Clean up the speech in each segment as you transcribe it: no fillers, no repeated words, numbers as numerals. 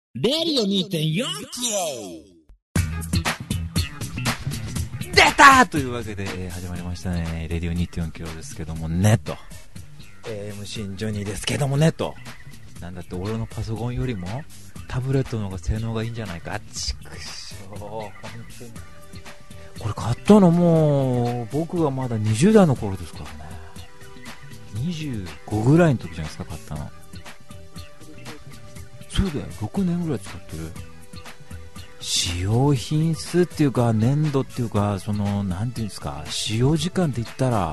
レディオ 2.4 出たというわけで、始まりましたね。レディオ 2.4 キロですけどもねと、MC ジョニーですけどもねと、なんだって俺のパソコンよりもタブレットの方が性能がいいんじゃないか。ちくしょう、本当にこれ買ったのもう僕がまだ20代の頃ですからね。25ぐらいの時じゃないですか、買ったの。そうだよ、6年ぐらい使ってる。使用品数っていうか粘度っていうか、そのなんていうんですか、使用時間って言ったら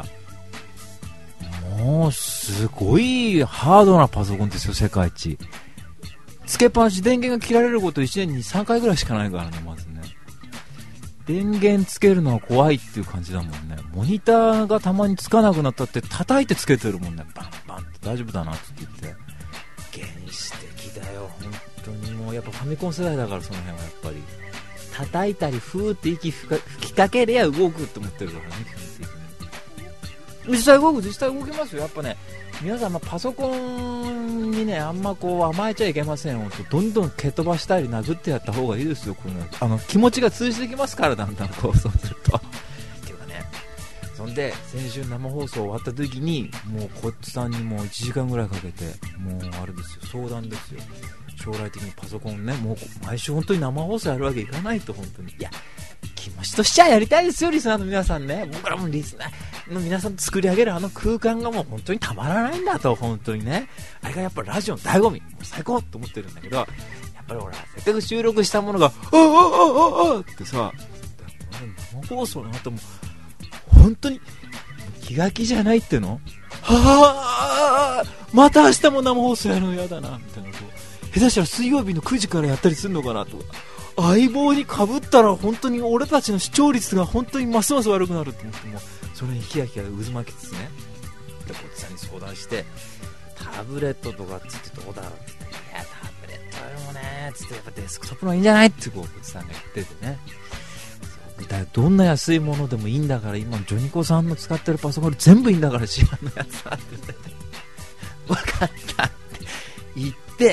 もうすごいハードなパソコンですよ、世界一。つけっぱなし、電源が切られること1年に3回ぐらいしかないからね。まずね、電源つけるのは怖いっていう感じだもんね。モニターがたまにつかなくなったって叩いてつけてるもんね。バンバンって大丈夫だなって言って。原始的だよ本当に。もうやっぱファミコン世代だから、その辺はやっぱり叩いたりふーって息吹きかけりゃ動くって思ってるからね、基本的に。実際動きますよ。やっぱね、皆さんパソコンにねあんまこう甘えちゃいけませんよ。どんどん蹴飛ばしたり殴ってやった方がいいですよ。この気持ちが通じてきますから、だんだんこう、そうするとっていうかね。そんで先週生放送終わった時にもうこっちさんにもう1時間ぐらいかけて、もうあれですよ、相談ですよ。将来的にパソコンね、もう毎週本当に生放送やるわけいかないと。本当にいや、気持ちとしちゃやりたいですよ、リスナーの皆さんね。僕らもリスナーの皆さんと作り上げるあの空間がもう本当にたまらないんだと。本当にね、あれがやっぱラジオの醍醐味、もう最高と思ってるんだけど、やっぱりほら、せっかく収録したものがあってさ、生放送の後も本当に気が気じゃないっての。はぁ、また明日も生放送やるの嫌だなみたいな。下手したら水曜日の9時からやったりするのかなと。相棒に被ったら本当に俺たちの視聴率が本当にますます悪くなるって思って、もそれにヒヤヒヤ渦巻きつつね、でこっちさんに相談して、タブレットとかっつってどうだろうって言って、いやタブレットよりもねつって、やっぱデスクトップの方がいいんじゃないってこっちさんが言っててね。どんな安いものでもいいんだから、今のジョニコさんの使ってるパソコン全部いいんだから、市販のやつはって言ってて、分かったって言って、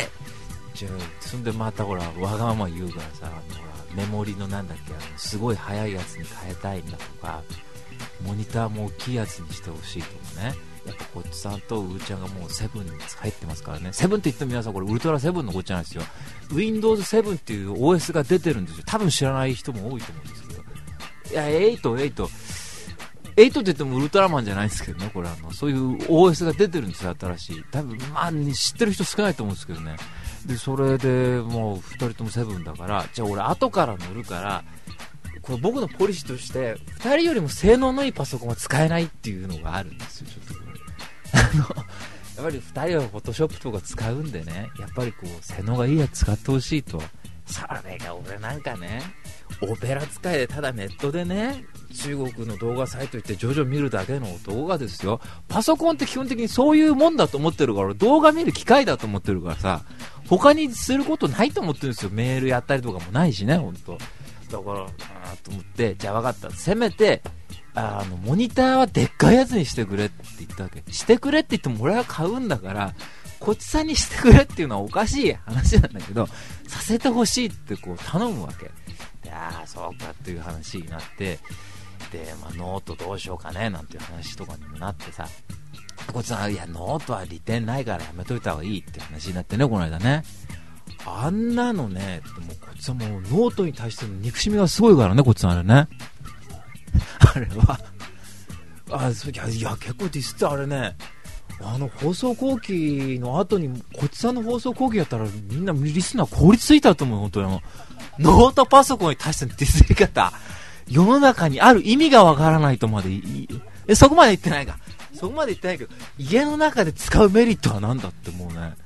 そんでまたほらわがまま言うからさ、ほらメモリのなんだっけ、すごい速いやつに変えたいんだとか、モニターも大きいやつにしてほしいとかね。やっぱこっちさんとうーちゃんがもう7に入ってますからね。7って言っても皆さんこれウルトラ7のこっちゃないですよ。 Windows 7っていう OS が出てるんですよ。多分知らない人も多いと思うんですけど、いや8って言ってもウルトラマンじゃないですけどね。これそういう OS が出てるんですよ、新しい。多分まあ知ってる人少ないと思うんですけどね。でそれでもう2人とも7だから、じゃあ俺後から乗るから、これ僕のポリシーとして2人よりも性能のいいパソコンは使えないっていうのがあるんですよ。ちょっとこれやっぱり2人はフォトショップとか使うんでね、やっぱりこう性能がいいやつ使ってほしいと。それが俺なんかね、オペラ使いでただネットでね、中国の動画サイト行って徐々見るだけの動画ですよ。パソコンって基本的にそういうもんだと思ってるから、動画見る機械だと思ってるからさ、他にすることないと思ってるんですよ。メールやったりとかもないしね、本当。だからと思って、じゃあ分かった、せめてモニターはでっかいやつにしてくれって言ったわけ。してくれって言っても俺は買うんだから、こっちさんにしてくれっていうのはおかしい話なんだけど、させてほしいってこう頼むわけ。いやーそうかっていう話になって、で、ノートどうしようかねなんていう話とかにもなってさ、こっちさん、いやノートは利点ないからやめといた方がいいって話になってね、この間ね。あんなのね、もうこっちさんもノートに対しての憎しみがすごいからね、こっちさんあれねあれはいや結構ディスってあれね、放送後期の後にこっちさんの放送後期やったらみんなリスナー凍りついたと思う。本当にノートパソコンに対してのディスり方、世の中にある意味がわからないとまでそこまで言ってないか、そこまで言ってないけど、家の中で使うメリットは何だってもうね、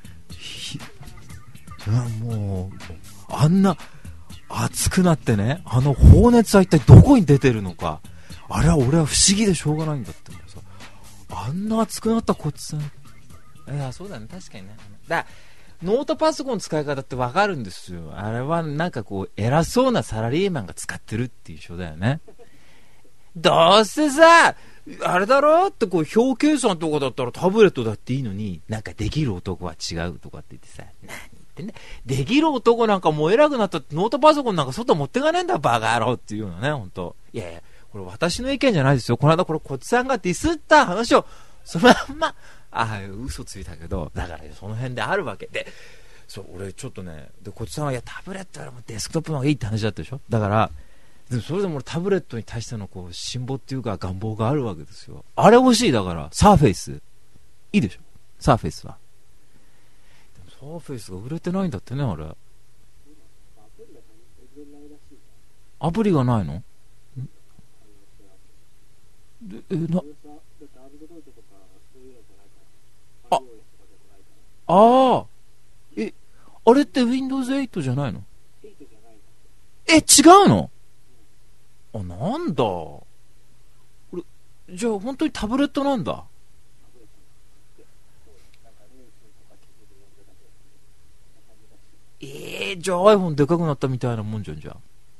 もうあんな熱くなってね、放熱は一体どこに出てるのか、あれは俺は不思議でしょうがないんだってもうさ、あんな熱くなったこっちさん。いやそうだね、確かにね。だノートパソコンの使い方ってわかるんですよ。あれはなんかこう偉そうなサラリーマンが使ってるっていう人だよね。どうせさあれだろってこう表計算とかだったらタブレットだっていいのに、なんかできる男は違うとかって言ってさ、何言っってんだ。できる男なんかもう偉くなったってノートパソコンなんか外持ってかねえんだバカ野郎っていうのね、ほんと。いやいや、これ私の意見じゃないですよ。この間これこっちさんがディスった話を、そのまんま、嘘ついたけど、だからその辺であるわけで、そう、俺ちょっとね、で、こっちさんは、いや、タブレットよりもデスクトップの方がいいって話だったでしょ。だから、でもそれでも俺タブレットに対してのこう、辛抱っていうか願望があるわけですよ。あれ欲しい、だから、サーフェイス。いいでしょ、サーフェイスは。でもサーフェイスが売れてないんだってね、あれ。アプリがないの？で、あ、ああ、あれって Windows 8じゃないの？違うの？なんだ。これ、じゃあ本当にタブレットなんだ。じゃあ iPhone でかくなったみたいなもんじゃん、じゃあ。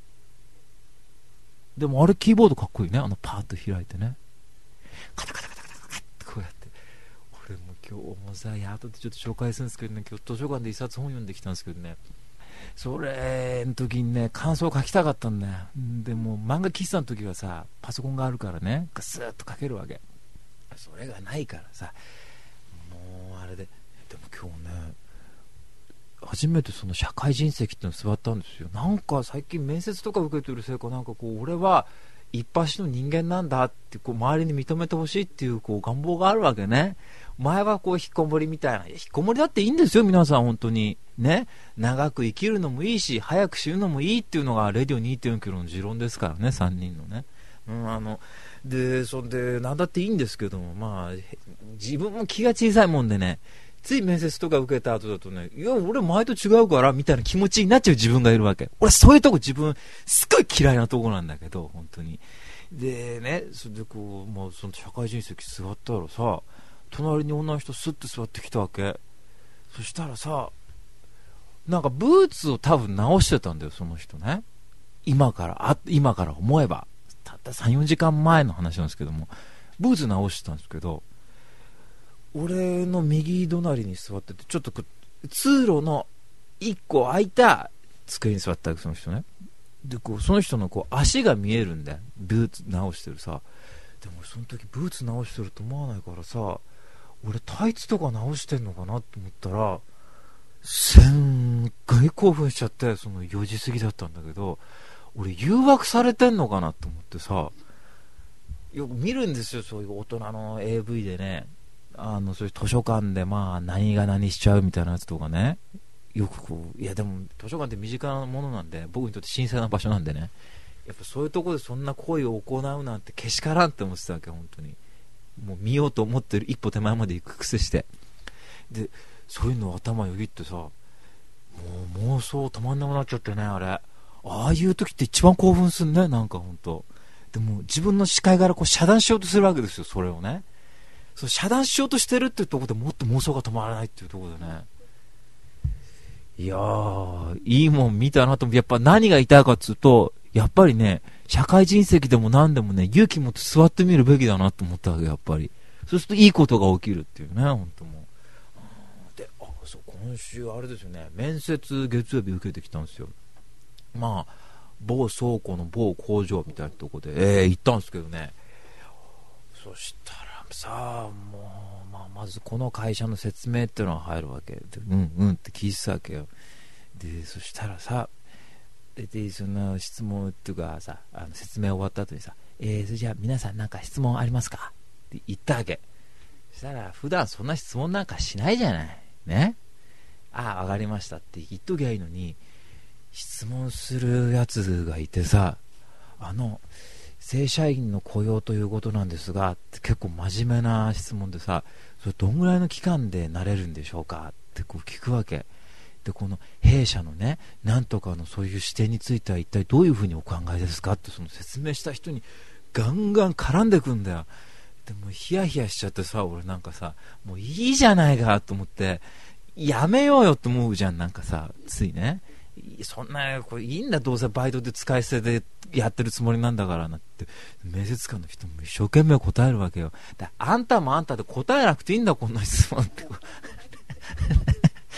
でもあれキーボードかっこいいね。パーッと開いてね。カタカタカタカタカタってこうやって。俺も今日もさ、後でちょっと紹介するんですけどね、今日図書館で一冊本読んできたんですけどね、それの時にね、感想を書きたかったんだよ。でも漫画喫茶の時はさ、パソコンがあるからね、ガスッと書けるわけ。それがないからさ、もうあれで、でも今日ね、初めてその社会人席っての座ったんですよ。なんか最近面接とか受けてるせいか、なんかこう、俺は一発の人間なんだってこう周りに認めてほしいっていうこう願望があるわけね。前はこう引きこもりみたいな、引きこもりだっていいんですよ皆さん、本当にね。長く生きるのもいいし早く死ぬのもいいっていうのがレディオ 2.4 キロの持論ですからね、3人のね。でそんで何だっていいんですけども、まあ自分も気が小さいもんでね、つい面接とか受けた後だとね、いや俺前と違うからみたいな気持ちになっちゃう自分がいるわけ。俺そういうとこ自分すっごい嫌いなとこなんだけど、本当に。でね、それでこう、まあ、その社会人席座ったらさ、隣に女の人スッと座ってきたわけ。そしたらさ、なんかブーツを多分直してたんだよ、その人ね。今から思えばたった3、4時間前の話なんですけども、ブーツ直してたんですけど、俺の右隣に座ってて、ちょっと通路の1個空いた机に座ったわけ、その人ね。でこうその人のこう足が見えるんだよ、ブーツ直してるさ。でもその時ブーツ直してると思わないからさ、俺タイツとか直してんのかなと思ったら、すんごい興奮しちゃって、その4時過ぎだったんだけど、俺誘惑されてんのかなと思ってさ、よく見るんですよ、そういう大人の AV でね。そういう図書館でまあ何が何しちゃうみたいなやつとかね、よくこう、いやでも図書館って身近なものなんで、僕にとって神聖な場所なんでね、やっぱそういうところでそんな行為を行うなんてけしからんって思ってたわけ、本当に。もう見ようと思ってる一歩手前まで行く癖して、でそういうのを頭よぎってさ、もう妄想止まんなくなっちゃってね、あれ。ああいう時って一番興奮すんね、なんか本当。でも自分の視界からこう遮断しようとするわけですよ、それをね。そう遮断しようとしてるっていうところでもっと妄想が止まらないっていうところでね、いやー、いいもん見たなと思って、やっぱ何が言いたいかっつうと、やっぱりね、社会人席でも何でもね、勇気持って座ってみるべきだなと思ったわけ、やっぱり。そうするといいことが起きるっていうね、本当もう。で、そう、今週あれですよね、面接月曜日受けてきたんですよ。まあ、某倉庫の某工場みたいなとこで、行ったんですけどね、そしたらさあ、もう、まずこの会社の説明っていうのが入るわけで、って聞いてたわけよ。でそしたらさ、でその質問っていうかさ、説明終わった後にさ、それじゃあ皆さんなんか質問ありますかって言ったわけ。そしたら普段そんな質問なんかしないじゃないね。わかりましたって言っときゃいいのに、質問するやつがいてさ、正社員の雇用ということなんですがって結構真面目な質問でさ、それどんぐらいの期間でなれるんでしょうかってこう聞くわけで、この弊社のね、なんとかのそういう視点については一体どういうふうにお考えですかって、その説明した人にガンガン絡んでくんだよ。でもヒヤヒヤしちゃってさ、俺なんかさ、もういいじゃないかと思って、やめようよって思うじゃん、なんかさ、ついね、そんなこれいいんだ、どうせバイトで使い捨てでやってるつもりなんだからなって、面接官の人も一生懸命答えるわけよ。あんたもあんたで答えなくていいんだ、こんな質問って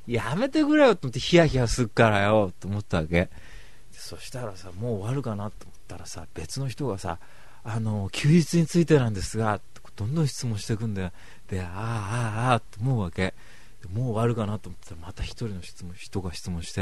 やめてくれよと思ってヒヤヒヤすっからよと思ったわけ。そしたらさ、もう終わるかなと思ったらさ、別の人がさ、休日についてなんですが、どんどん質問していくんだよ。で、ああと思うわけ。もう終わるかなと思ったらまた一人の人が質問して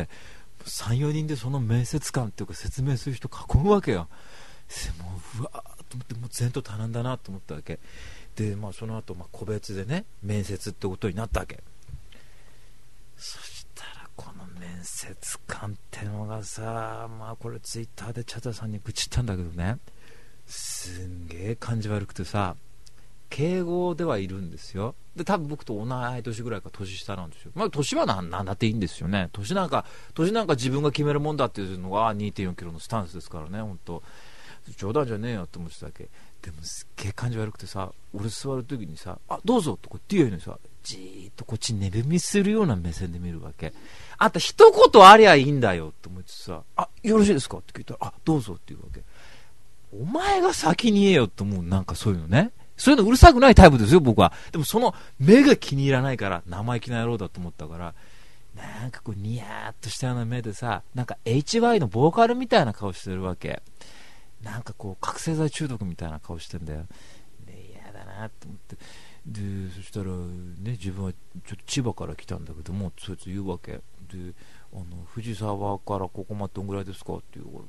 、3、4人でその面接官っていうか説明する人囲むわけよ。もううわーと思って、もう前途多難だなと思ったわけで、その後個別でね面接ってことになったわけ。そしたらこの面接官ってのがさ、これツイッターでチャタさんに愚痴ったんだけどね、すんげえ感じ悪くてさ、敬語ではいるんですよ。で多分僕と同い年ぐらいか年下なんですよ。年はなんだっていいんですよね。年なんか自分が決めるもんだっていうのが 2.4 キロのスタンスですからね。本当冗談じゃねえよって思ってたわけでも、すっげえ感じ悪くてさ、俺座る時にさ、どうぞとかって言うのにさ、じーっとこっち寝踏みするような目線で見るわけ。あんた一言ありゃいいんだよって思ってさ、よろしいですかって聞いたら、どうぞって言うわけ。お前が先に言えよって思う。なんかそういうのね、そういうのうるさくないタイプですよ僕は。でもその目が気に入らないから、生意気な野郎だと思ったから、なんかこうニヤーっとしたような目でさ、なんか HY のボーカルみたいな顔してるわけ。なんかこう覚醒剤中毒みたいな顔してんだよ。嫌だなと思って、でそしたらね、自分はちょっと千葉から来たんだけども、そいつ言うわけで、藤沢からここまでどんぐらいですかっていうから、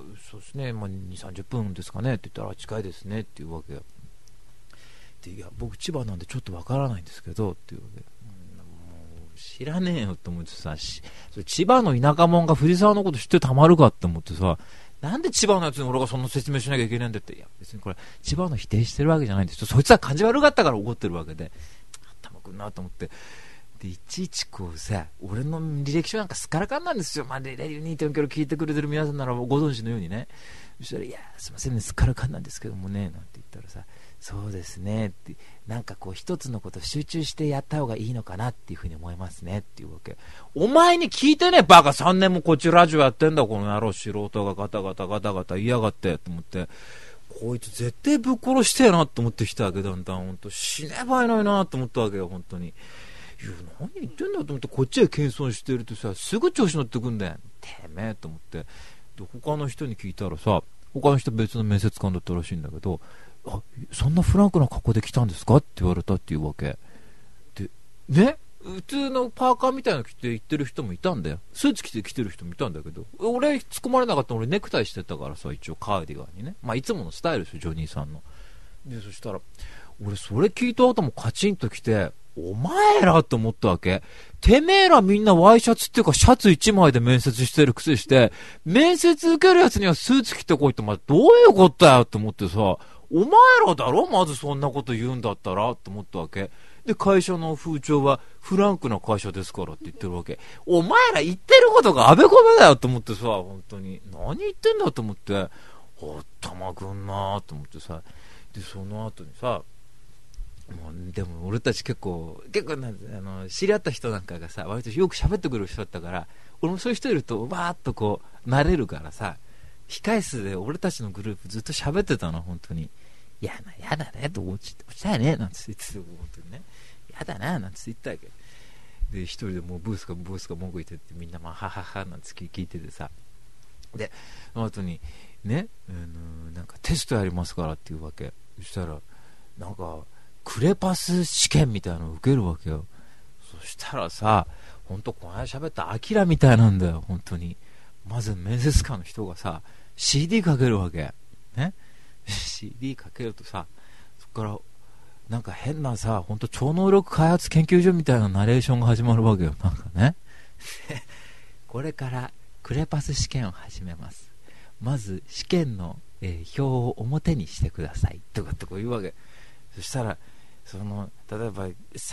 そうですね、2、30分ですかねって言ったら、近いですねっていうわけで、いや僕千葉なんでちょっとわからないんですけどっていうわけ。もう知らねえよと思ってさ、それ千葉の田舎者が藤沢のこと知ってたまるかって思ってさ、なんで千葉のやつに俺がそんな説明しなきゃいけないんだって。いや別にこれ千葉の否定してるわけじゃないんですよ。そいつは感じ悪かったから怒ってるわけで、頭くんなと思って、でいちいちこうさ、俺の履歴書なんかすっからかんなんですよ。レレ 2.4 キロ聞いてくれてる皆さんならご存知のようにね。そしたら、いやすいませんね、すっからかんなんですけどもねなんて言ったらさ、そうですねって、なんかこう一つのこと集中してやった方がいいのかなっていうふうに思いますねっていうわけ。お前に聞いてねバカ、3年もこっちラジオやってんだこの野郎、素人がガタガタ言いやがってと思って、こいつ絶対ぶっ殺してえなと思ってきたわけ。だんだん本当死ねばいないなと思ったわけよ本当に。何言ってんだと思って、こっちへ謙遜してるとさ、すぐ調子乗ってくんだよてめえと思って。で他の人に聞いたらさ、他の人別の面接官だったらしいんだけど、そんなフランクな格好で来たんですかって言われたっていうわけでね。普通のパーカーみたいなの着て行ってる人もいたんだよ。スーツ着て来てる人もいたんだけど、俺突っ込まれなかった。俺ネクタイしてたからさ、一応カーディガンにね、いつものスタイルですよジョニーさんの。でそしたら俺それ聞いた後もカチンと来て、お前らと思ったわけ。てめえらみんなワイシャツっていうかシャツ1枚で面接してるくせして、面接受けるやつにはスーツ着てこいって、どういうことだよと思ってさ、お前らだろまずそんなこと言うんだったらと思ったわけで、会社の風潮はフランクな会社ですからって言ってるわけ。お前ら言ってることがあべこべだよと思ってさ、本当に何言ってんだと思って、頭くんなと思ってさ。でその後にさ、でも俺たち結構知り合った人なんかがさ、割とよく喋ってくる人だったから、俺もそういう人いるとわーっとこう慣れるからさ、控室で俺たちのグループずっと喋ってたの本当に。やだねと落ちたよねなんて言ってて、本当にね、やだななんて言ったわけで、一人でもうブースか文句言ってって、みんなはははなんて聞いててさ、でその後にね、なんかテストやりますからっていうわけ。そしたらなんかクレパス試験みたいなのを受けるわけよ。そしたらさ、本当この間喋ったアキラみたいなんだよ本当に。まず面接官の人がさ CD かけるわけね。CD かけるとさ、そこからなんか変なさ、本当超能力開発研究所みたいなナレーションが始まるわけよ。なんかねこれからクレパス試験を始めます。まず試験の、表を表にしてくださいとかってこう言うわけ。そしたら例えば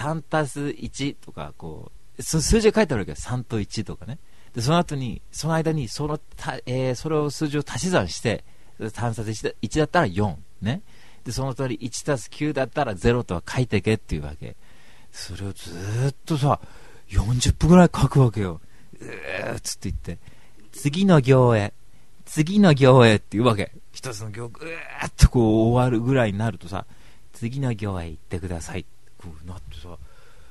3+1 とかこう数字が書いてあるわけよ。3と1とかね。でその間にそれを数字を足し算して、3+1 だったら4ね。でその通り 1+9 だったら0とは書いてけっていうわけ。それをずーっとさ40分ぐらい書くわけよ。つって言って次の行へっていうわけ。一つの行ぐーっとこう終わるぐらいになるとさ、次の行へ行ってくださいこうなってさ、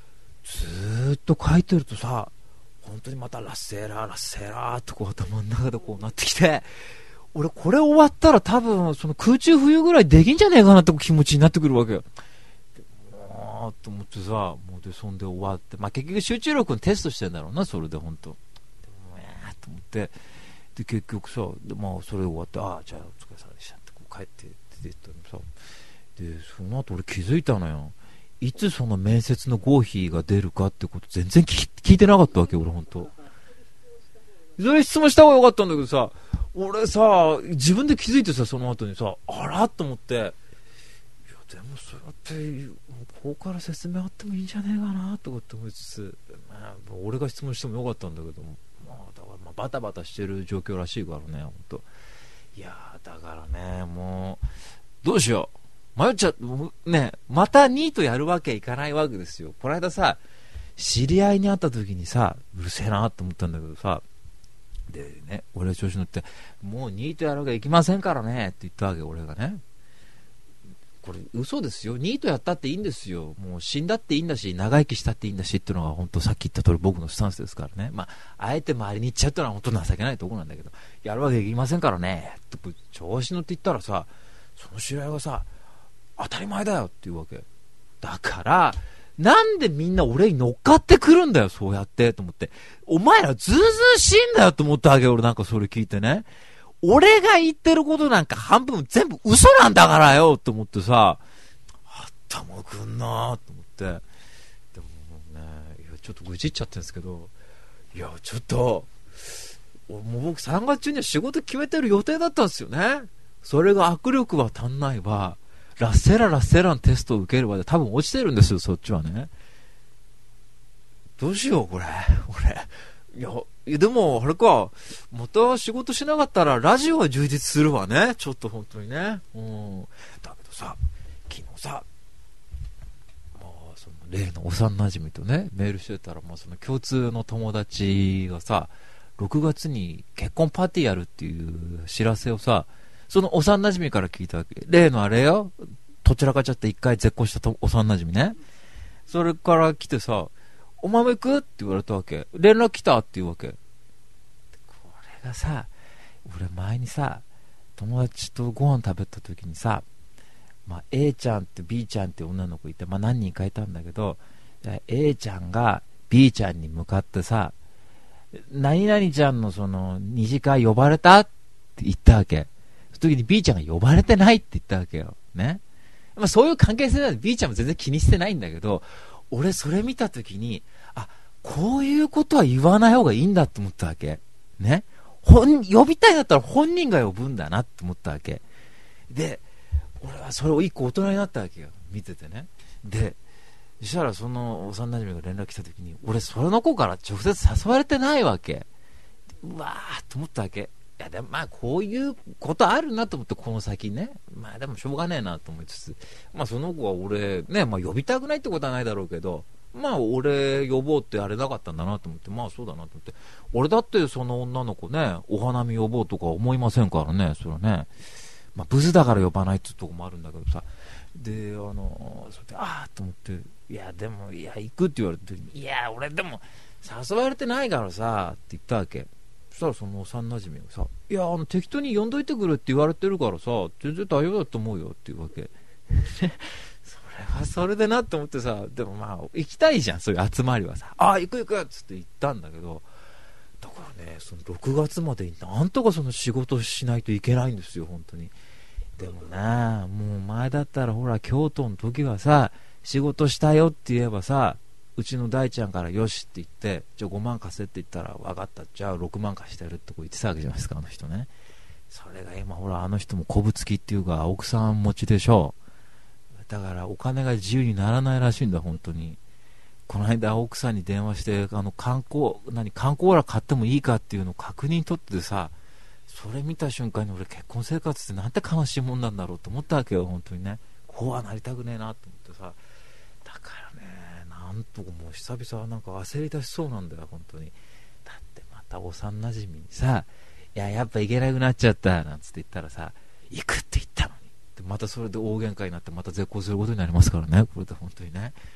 ずーっと書いてるとさ、本当にまたラッセラーラッセラーってこう頭の中でこうなってきて、俺これ終わったら多分その空中浮遊ぐらいできんじゃねえかなって気持ちになってくるわけよ。と思ってさ、もうでそんで終わって、まあ、結局集中力のテストしてんだろうな、それで本当。でもと思って、で結局さ、でまあそれ終わって、ああじゃあお疲れ様でしたってこう帰って出てったのさ、でその後俺気づいたのよ。いつその面接の合否が出るかってこと全然聞いてなかったわけ俺本当。それ質問した方がよかったんだけどさ、俺さ自分で気づいてさ、その後にさ、あらと思って、いやでもそうやってここから説明あってもいいんじゃねえかなとかって思いつつ、まあ、俺が質問してもよかったんだけども、まあ、だからまあバタバタしてる状況らしいからね本当。いやだからね、もうどうしよう、迷っちゃね、またニートやるわけいかないわけですよ。この間さ知り合いに会った時にさ、うるせえなと思ったんだけどさ、でね、俺が調子乗って、もうニートやるわけいきませんからねって言ったわけ俺がね。これ嘘ですよ、ニートやったっていいんですよ、もう死んだっていいんだし長生きしたっていいんだしっていうのが本当さっき言った通り僕のスタンスですからね。まああえて周りに言っちゃうってのは本当情けないところなんだけど、やるわけいきませんからねって調子乗って言ったらさ、その知り合いがさ、当たり前だよって言うわけだから、なんでみんな俺に乗っかってくるんだよそうやってと思って、お前らずうずうしいんだよと思ったわけ俺。なんかそれ聞いてね、俺が言ってることなんか半分全部嘘なんだからよと思ってさ、頭くんなと思って。でもね、いやちょっと愚痴っちゃってるんですけど、いやちょっともう僕3月中には仕事決めてる予定だったんですよね。それが握力は足んないわ、ラッセラのテストを受ける場で多分落ちてるんですよそっちはね。どうしようこれ俺。いやでもあれか、また仕事しなかったらラジオは充実するわね、ちょっと本当にね。だけどさ、昨日さ、まあ、その例の幼馴染とねメールしてたら、まあ、その共通の友達がさ6月に結婚パーティーやるっていう知らせをさ、その幼馴染から聞いたわけ。例のあれよ、どちらかちゃって一回絶交した幼馴染ね。それから来てさ、お前も行くって言われたわけ。連絡来たって言うわけ。これがさ、俺前にさ友達とご飯食べた時にさ、まあ、A ちゃんって B ちゃんって女の子いて、まあ、何人かいたんだけど、A ちゃんが B ちゃんに向かってさ、何々ちゃんのその二次会呼ばれたって言ったわけ。その時に B ちゃんが呼ばれてないって言ったわけよね。まあ、そういう関係性なんで B ちゃんも全然気にしてないんだけど、俺それ見た時に、あ、こういうことは言わない方がいいんだと思ったわけね。呼びたいんだったら本人が呼ぶんだなって思ったわけで、俺はそれを一個大人になったわけよ見ててね。でそしたらその幼馴染が連絡来た時に、俺その子から直接誘われてないわけ。うわーと思ったわけ。いやでもまあこういうことあるなと思って、この先ね、まあでもしょうがねえなと思いつつ、まあその子は俺ね、まあ呼びたくないってことはないだろうけど、まあ俺呼ぼうってあれなかったんだなと思って、まあそうだなと思って、俺だってその女の子ねお花見呼ぼうとか思いませんからね、それはね、まあブスだから呼ばないってとこもあるんだけどさ。でそれでああと思って、いやでもいや行くって言われた時に、いや俺でも誘われてないからさって言ったわけ。そしたらその幼馴染がさ、いや適当に呼んどいてくれって言われてるからさ全然大丈夫だと思うよっていうわけそれはそれでなって思ってさ、でもまあ行きたいじゃんそういう集まりはさ、ああ行く行くっつって行ったんだけど、だからねその6月までになんとかその仕事しないといけないんですよ本当に。でもな、もう前だったらほら京都の時はさ、仕事したよって言えばさ、うちの大ちゃんからよしって言って、じゃあ5万貸せって言ったら分かった、じゃあ6万貸してやるってこう言ってたわけじゃないですかあの人ね。それが今ほらあの人もこぶつきっていうか奥さん持ちでしょ。だからお金が自由にならないらしいんだ本当に。この間奥さんに電話して観光ら買ってもいいかっていうのを確認取ってさ、それ見た瞬間に俺結婚生活ってなんて悲しいもんなんだろうと思ったわけよ本当にね。こうはなりたくねえなと思ってさ、だからねなんとかもう久々なんか焦り出しそうなんだよ本当に。だってまた幼馴染にさ、いややっぱ行けなくなっちゃったなんつって言ったらさ、行くって言ったのにでまたそれで大喧嘩になってまた絶交することになりますからねこれで本当にね。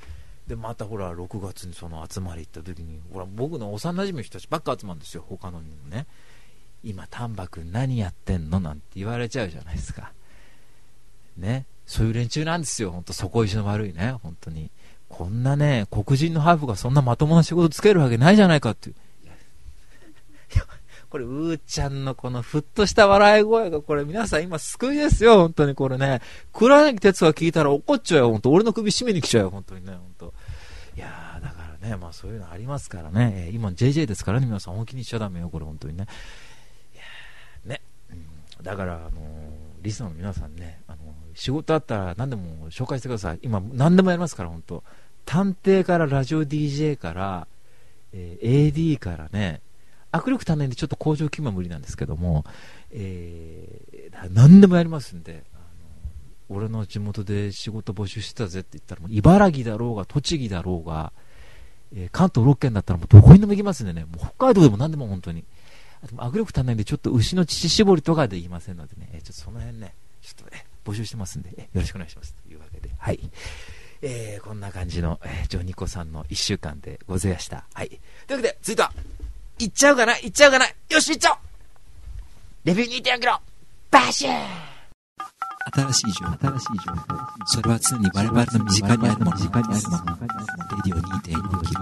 でまたほら6月にその集まり行った時にほら僕の幼馴染の人たちばっか集まるんですよ。他のにもね、今丹波くん何やってんのなんて言われちゃうじゃないですかね。そういう連中なんですよ、本当底意地の悪いね。本当にこんなね黒人のハーフがそんなまともな仕事つけるわけないじゃないかっていう。いやこれうーちゃんのこのふっとした笑い声がこれ皆さん今救いですよ本当に。これね黒柳徹子が聞いたら怒っちゃうよ本当。俺の首絞めに来ちゃうよ本当にね本当。いやだからね、まあそういうのありますからね、今 JJ ですからね、皆さん本気にしちゃダメよこれ本当にね。いやね、だからリスナーの皆さんね、仕事あったら何でも紹介してください。今何でもやりますから本当。探偵からラジオ DJ から、AD からね、握力足んないんでちょっと工場勤務は無理なんですけども、何でもやりますんで、俺の地元で仕事募集してたぜって言ったらもう茨城だろうが栃木だろうが、関東6県だったらもうどこにでも行きますんでね、もう北海道でも何でも本当に。でも握力足んないんでちょっと牛の乳搾りとかで言いませんのでね、ちょっとその辺ねちょっとね募集してますんで、よろしくお願いしますというわけで、はい、こんな感じの、ジョニコさんの1週間でございました。はい、というわけで続いては行っちゃうかなよし行っちゃおう。レビュー 2.4 キロバシュー。 新しい情報、それは常に我々の身近にあるもの、レディオ 2.4 キロ。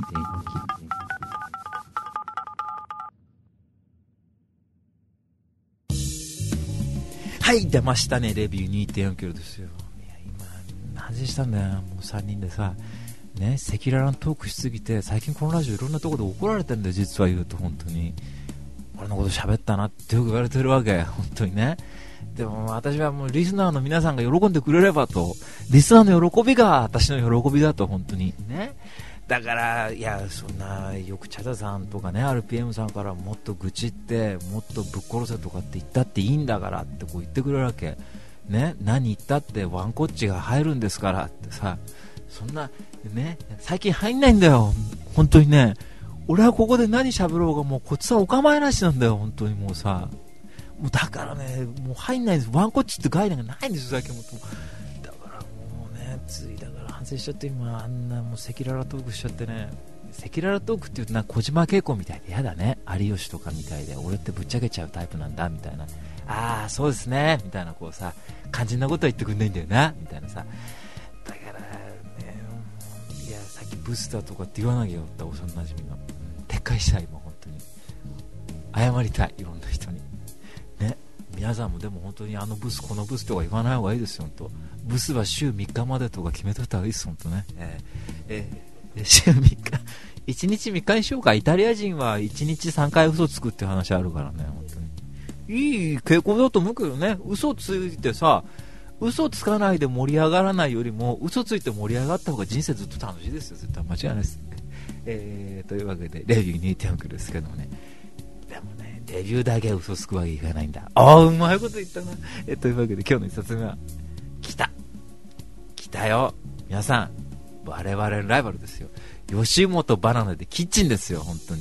はい出ましたね、レビュー 2.4 キロですよ。いや今何時したんだよ、もう3人でさね、赤裸々なトークしすぎて最近このラジオいろんなところで怒られてるんだよ。実は言うと本当に俺のこと喋ったなってよく言われてるわけ本当にね。でも私はもうリスナーの皆さんが喜んでくれればと、リスナーの喜びが私の喜びだと本当にね。だからいやそんなよくチャダさんとかね RPM さんからもっと愚痴ってもっとぶっ殺せとかって言ったっていいんだからってこう言ってくれるわけね。何言ったってワンコッチが入るんですからってさ、そんなね最近入んないんだよ本当にね。俺はここで何喋ろうがもうこっちはお構いなしなんだよ本当に。もうさもうだからねもう入んないんです。ワンコッチって概念がないんですよ最近。もだからもうねついだから反省しちゃって今あんなもう赤裸々トークしちゃってね。赤裸々トークって言うとなんか小島慶子みたいでやだね。有吉とかみたいで俺ってぶっちゃけちゃうタイプなんだみたいな、ああそうですねみたいなこうさ肝心なことは言ってくんないんだよなみたいなさ。だからねいやさっきブスターとかって言わなきゃよった幼馴染の、撤回したい今本当に謝りたいいろんな人にね。皆さんもでも本当にあのブスこのブスとか言わない方がいいですよ本当。ブスは週3日までとか決めといた方がいいです本当ね。週3日1日3日にしようか。イタリア人は1日3回嘘つくって話あるからね本当にいい傾向だと思うけどね。嘘ついてさ嘘つかないで盛り上がらないよりも嘘ついて盛り上がった方が人生ずっと楽しいですよ絶対間違いないです、というわけでレビュー 2.4 キロですけどもね。でもねレビューだけ嘘つくわけいかないんだ。ああうまいこと言ったな。というわけで今日の一冊目は来たよ皆さん。我々のライバルですよ。吉本バナナでキッチンですよ本当に。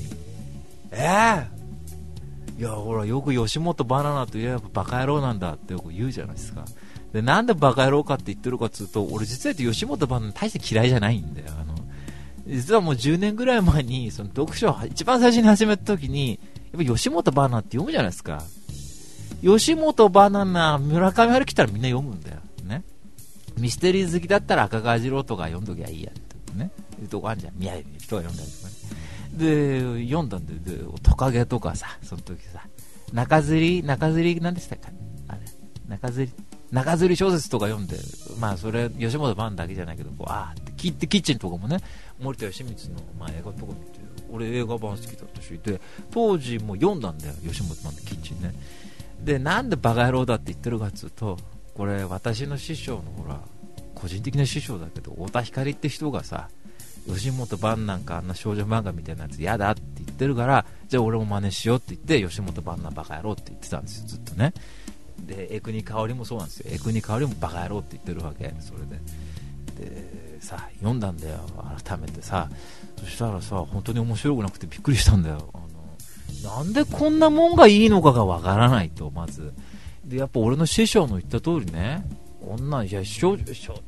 いやほらよく吉本バナナといえばバカ野郎なんだってよく言うじゃないですか。でなんでバカ野郎かって言ってるかっつうと、俺実は言って吉本バナナ大して嫌いじゃないんだよ。実はもう10年ぐらい前にその読書を一番最初に始めた時にやっぱ吉本バナナって読むじゃないですか。吉本バナナ村上春樹来たらみんな読むんだよね。ミステリー好きだったら赤川次郎とか読んどきゃいいやってねいうとこあるじゃん。宮城の人が読んだりとかね。で読んだんでトカゲとかさその時さ中吊り何でしたかあれ中吊り小説とか読んで、まあそれ吉本バナナだけじゃないけどこうってキッチンとかもね森田義満の、まあ、映画とか見て俺映画版好きだったしで当時も読んだんだよ吉本バナナキッチンね。でなんでバカ野郎だって言ってるかっつうと、これ私の師匠のほら個人的な師匠だけど太田光って人がさ吉本バナナなんかあんな少女漫画みたいなやつ嫌だって言ってるからじゃあ俺も真似しようって言って吉本バナナバカ野郎って言ってたんですよずっとね。で江国香織もそうなんですよ。江国香織もバカ野郎って言ってるわけ。それでさ読んだんだよ改めてさ。そしたらさ本当に面白くなくてびっくりしたんだよ。なんでこんなもんがいいのかがわからないと。まずでやっぱ俺の師匠の言った通りね、こんなんいやなんか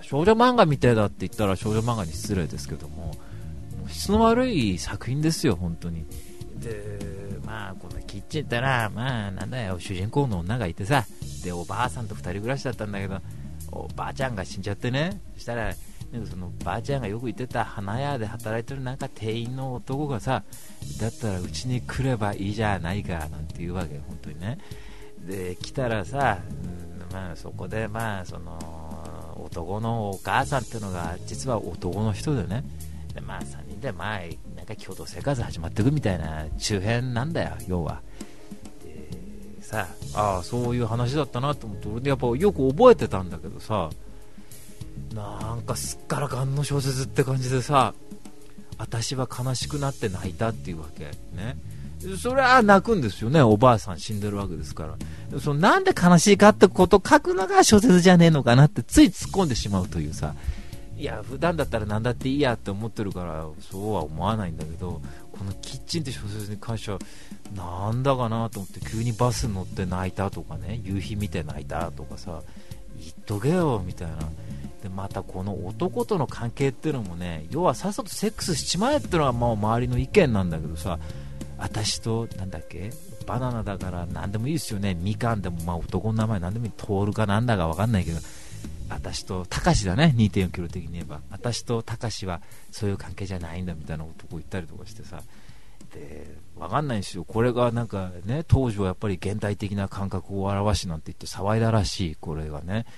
少女漫画みたいだって言ったら少女漫画に失礼ですけども、質の悪い作品ですよ本当に。でまあこのキッチンってな、まあなんだよ、主人公の女がいてさ、でおばあさんと2人暮らしだったんだけど、おばあちゃんが死んじゃってね、そしたらなんかそのばあちゃんがよく言ってた花屋で働いてるなんか店員の男がさ、だったらうちに来ればいいじゃないかなんて言うわけ、本当にね。で来たらさ、まあ、そこでまあその男のお母さんっていうのが実は男の人でね、でまあ3人でまあなんか共同生活始まっていくみたいな中編なんだよ要は。でさあ、そういう話だったなと思って、俺でやっぱよく覚えてたんだけどさ、なんかすっからかんの小説って感じでさ、私は悲しくなって泣いたっていうわけね。それは泣くんですよね、おばあさん死んでるわけですから。そのなんで悲しいかってことを書くのが小説じゃねえのかなってつい突っ込んでしまうというさ、いや普段だったら何だっていいやって思ってるからそうは思わないんだけど、このキッチンって小説に関してはなんだかなと思って、急にバス乗って泣いたとかね、夕日見て泣いたとかさ、言っとけよみたいな。でまたこの男との関係っていうのもね、要はさっさとセックスしちまえっていうのがまあ周りの意見なんだけどさ、私となんだっけバナナだから何でもいいですよね、みかんでもまあ男の名前何でもいい、トールかなんだか分かんないけど、私とたかしだね、 2.4 キロ的に言えば私とたかしはそういう関係じゃないんだみたいな男言ったりとかしてさ、で分かんないんですよ、これがなんかね、当時はやっぱり現代的な感覚を表しなんて言って騒いだらしい、これがね、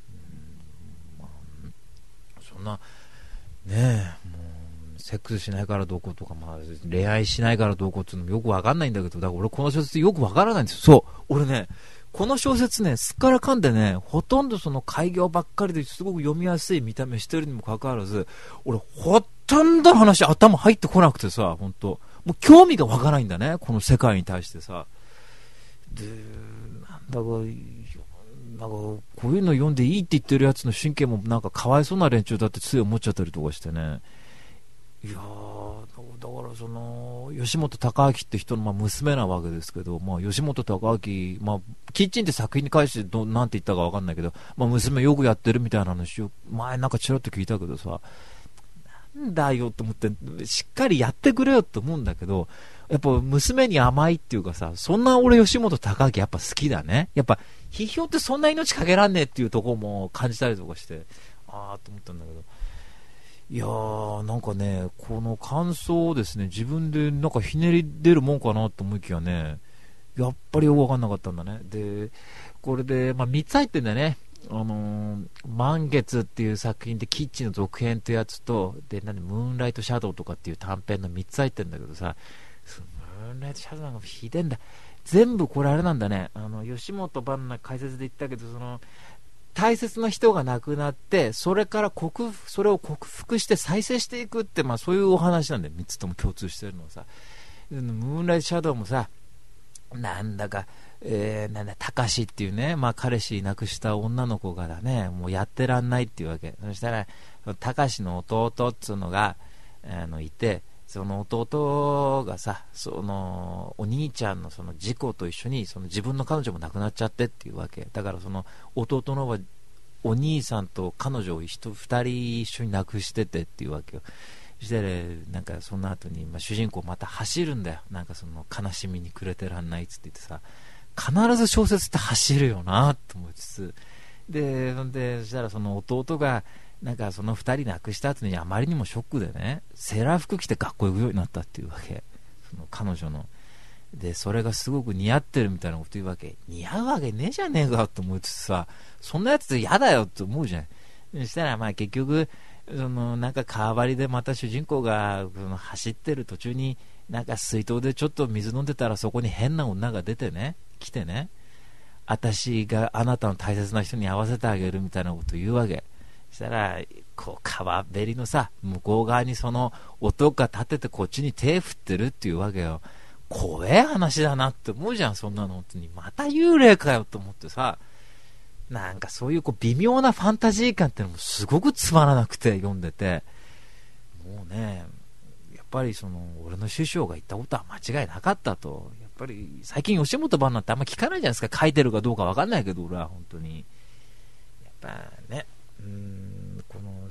そんなねえ、もうセックスしないからどうこうとか、まあ、恋愛しないからどうこうっていうのもよくわかんないんだけど、だから俺この小説よくわからないんですよ。そう俺ね、この小説ね、すっからかんでね、ほとんどその開業ばっかりですごく読みやすい見た目してるにもかかわらず、俺ほとんどの話頭入ってこなくてさ、本当もう興味がわからないんだね、この世界に対してさ。でなんだかこういうの読んでいいって言ってるやつの神経もなんかかわいそうな連中だってつい思っちゃったりとかしてね。いやだからその吉本隆明って人のまあ娘なわけですけど、まあ、吉本隆明、まあ、キッチンって作品に関してなんて言ったか分かんないけど、まあ、娘よくやってるみたいな話を前なんかちらっと聞いたけどさ、なんだよと思って、しっかりやってくれよと思うんだけど、やっぱ娘に甘いっていうかさ、そんな俺吉本隆明やっぱ好きだね。やっぱ批評ってそんな命かけらんねえっていうところも感じたりとかして、ああと思ったんだけど、いやーなんかね、この感想をですね、自分でなんかひねり出るもんかなと思いきやね、やっぱりよく分かんなかったんだね。でこれで、まあ、3つ入ってんだよね。満月っていう作品でキッチンの続編ってやつと、でムーンライトシャドウとかっていう短編の3つ入ってんだけどさ、ムーンライトシャドウなんかひでんだ。全部これあれなんだね、吉本ばんな解説で言ったけど、その大切な人が亡くなって、それからそれを克服して再生していくって、まあ、そういうお話なんだよ、3つとも共通してるのはさ。ムーンライトシャドウもさ、なんだかたかしっていうね、まあ、彼氏亡くした女の子がだね、もうやってらんないっていうわけ。そしたらたかしの弟っつうのがいて、その弟がさ、そのお兄ちゃんのその事故と一緒にその自分の彼女も亡くなっちゃってっていうわけだから、その弟の方はお兄さんと彼女を2人一緒に亡くしててっていうわけよ。そして、なんかその後に、まあ、主人公また走るんだよ。なんかその悲しみに暮れてらんないっつって言ってさ、必ず小説って走るよなと思いつつ、でそしたらその弟がなんかその2人亡くした後にあまりにもショックでね、セーラー服着て学校行くようになったっていうわけ、その彼女の。でそれがすごく似合ってるみたいなこと言うわけ。似合うわけねえじゃねえかと思いつつさ、そんなやつ嫌だよって思うじゃん。そしたらまあ結局そのなんか川張りでまた主人公がその走ってる途中になんか水筒でちょっと水飲んでたら、そこに変な女が出てね、来てね、私があなたの大切な人に会わせてあげるみたいなこと言うわけ。そしたらこう川べりのさ向こう側にその男が立っててこっちに手振ってるっていうわけよ。怖え話だなって思うじゃん、そんなの。本当にまた幽霊かよと思ってさ、なんかそういう微妙なファンタジー感ってのもすごくつまらなくて読んでて、もうね、やっぱりその俺の師匠が言ったことは間違いなかったと。やっぱり最近吉本ばんなんてあんま聞かないじゃないですか。書いてるかどうかわかんないけど、俺は本当にやっぱね、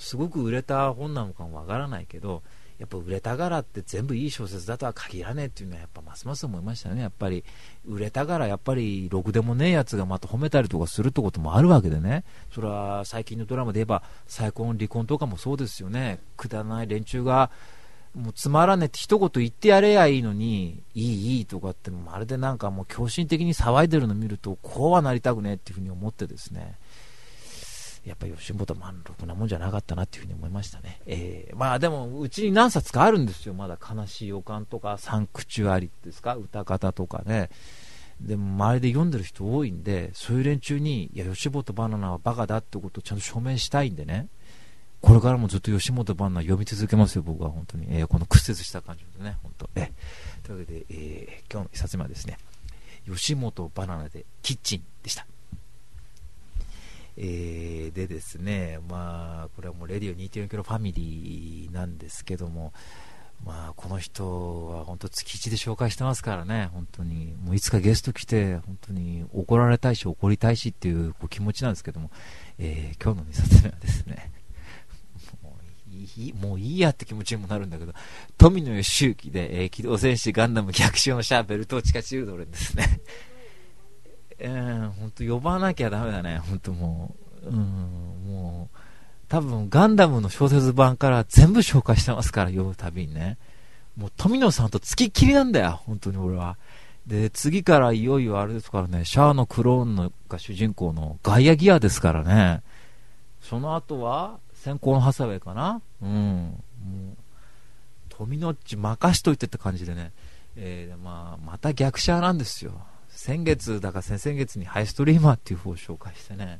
すごく売れた本なのかもわからないけど、やっぱ売れたからって全部いい小説だとは限らねえっていうのはやっぱますます思いましたね。やっぱり売れたからやっぱりろくでもねえやつがまた褒めたりとかするってこともあるわけでね。それは最近のドラマで言えば再婚離婚とかもそうですよね。くだらない連中がもうつまらねえって一言言ってやれやいいのに、いいとかってまるでなんかもう狂信的に騒いでるのを見ると、こうはなりたくねえっていうふうに思ってですね、やっぱり吉本ろくなもんじゃなかったなっていうふうに思いましたね。まあでもうちに何冊かあるんですよ。まだ悲しい予感とかサンクチュアリですか、歌方とかね。でも周りで読んでる人多いんで、そういう連中にいや吉本バナナはバカだってことをちゃんと証明したいんでね、これからもずっと吉本バナナ読み続けますよ、僕は本当に。この屈折した感じでね、本当。というわけで、今日の一冊目はですね、吉本バナナでキッチンでした。でですね、まあこれはもうレディオ 2.4 キロファミリーなんですけども、まあこの人は本当月1で紹介してますからね、本当にもういつかゲスト来て本当に怒られたいし怒りたいしっていう気持ちなんですけども、今日の2冊目はですね、もういいやって気持ちにもなるんだけど、富野義行で、機動戦士ガンダム逆襲のシャーベルトーチカチルドレンですね。本当呼ばなきゃダメだね、本当もう、もう多分ガンダムの小説版から全部紹介してますから、読むたびにね。もう富野さんと付きっきりなんだよ、本当に俺は。で次からいよいよあれですからね、シャアのクローンのが主人公のガイアギアですからね。その後は先行のハサウェイかな。もう富野っち任しといてって感じでね、また逆シャアなんですよ。先月だか先々月にハイストリーマーっていう方を紹介してね、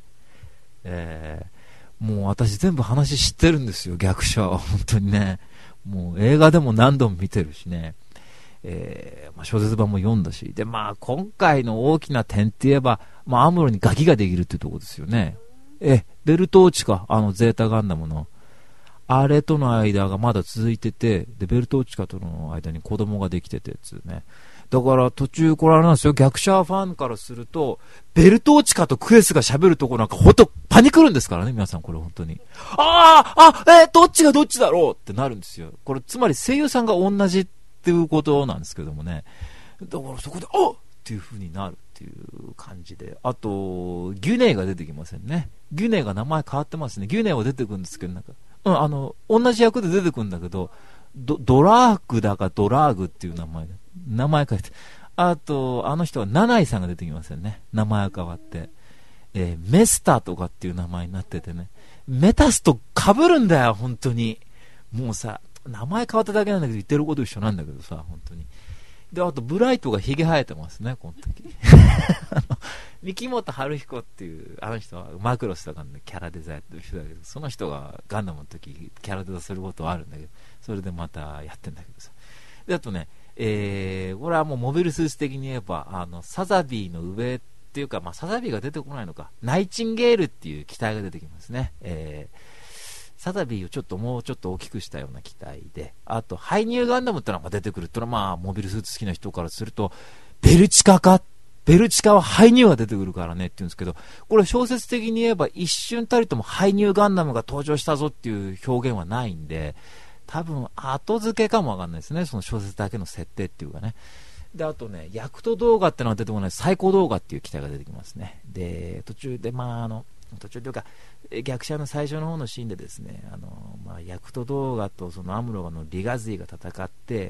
もう私全部話知ってるんですよ、逆シャアは本当にね。もう映画でも何度も見てるしね、小説版も読んだし、で今回の大きな点って言えば、アムロにガキができるっていうところですよね。ベルトーチか、ゼータガンダムのあれとの間がまだ続いてて、でベルトーチカとの間に子供ができててつね。だから途中これあれなんですよ、逆シャアファンからするとベルトーチカとクエスが喋るとこなんかほんとパニクるんですからね、皆さん。これ本当にどっちがどっちだろうってなるんですよ。これつまり声優さんが同じっていうことなんですけどもね。だからそこでっていう風になるっていう感じで、あとギュネイが出てきませんね。ギュネイが名前変わってますね。ギュネイは出てくるんですけど、なんか同じ役で出てくるんだけど、ドラーグだかドラーグっていう名前変えて、あとあの人はナナイさんが出てきませんね。名前変わって、メスタとかっていう名前になっててね、メタスと被るんだよ本当に。もうさ、名前変わっただけなんだけど言ってること一緒なんだけどさ、本当に。であとブライトがヒゲ生えてますね、この時。三木本春彦っていうあの人はマクロスとかのキャラデザやってる人だけど、その人がガンダムの時キャラデザすることはあるんだけど、それでまたやってんだけどさ。であとね、これはもうモビルスーツ的に言えばサザビーの上っていうか、サザビーが出てこないのか、ナイチンゲールっていう機体が出てきますね。サザビーをもうちょっと大きくしたような機体で、あとハイニューガンダムってのが出てくるってのは、モビルスーツ好きな人からするとベルチカはハイニューが出てくるからねって言うんですけど、これ小説的に言えば一瞬たりともハイニューガンダムが登場したぞっていう表現はないんで、多分後付けかもわかんないですね、その小説だけの設定っていうかね。であとね、ヤクト動画ってのが出てこない、最高動画っていう機体が出てきますね。で途中で途中というか逆者の最初の方のシーンでですね、ヤクト動画とそのアムロのリガズイが戦って、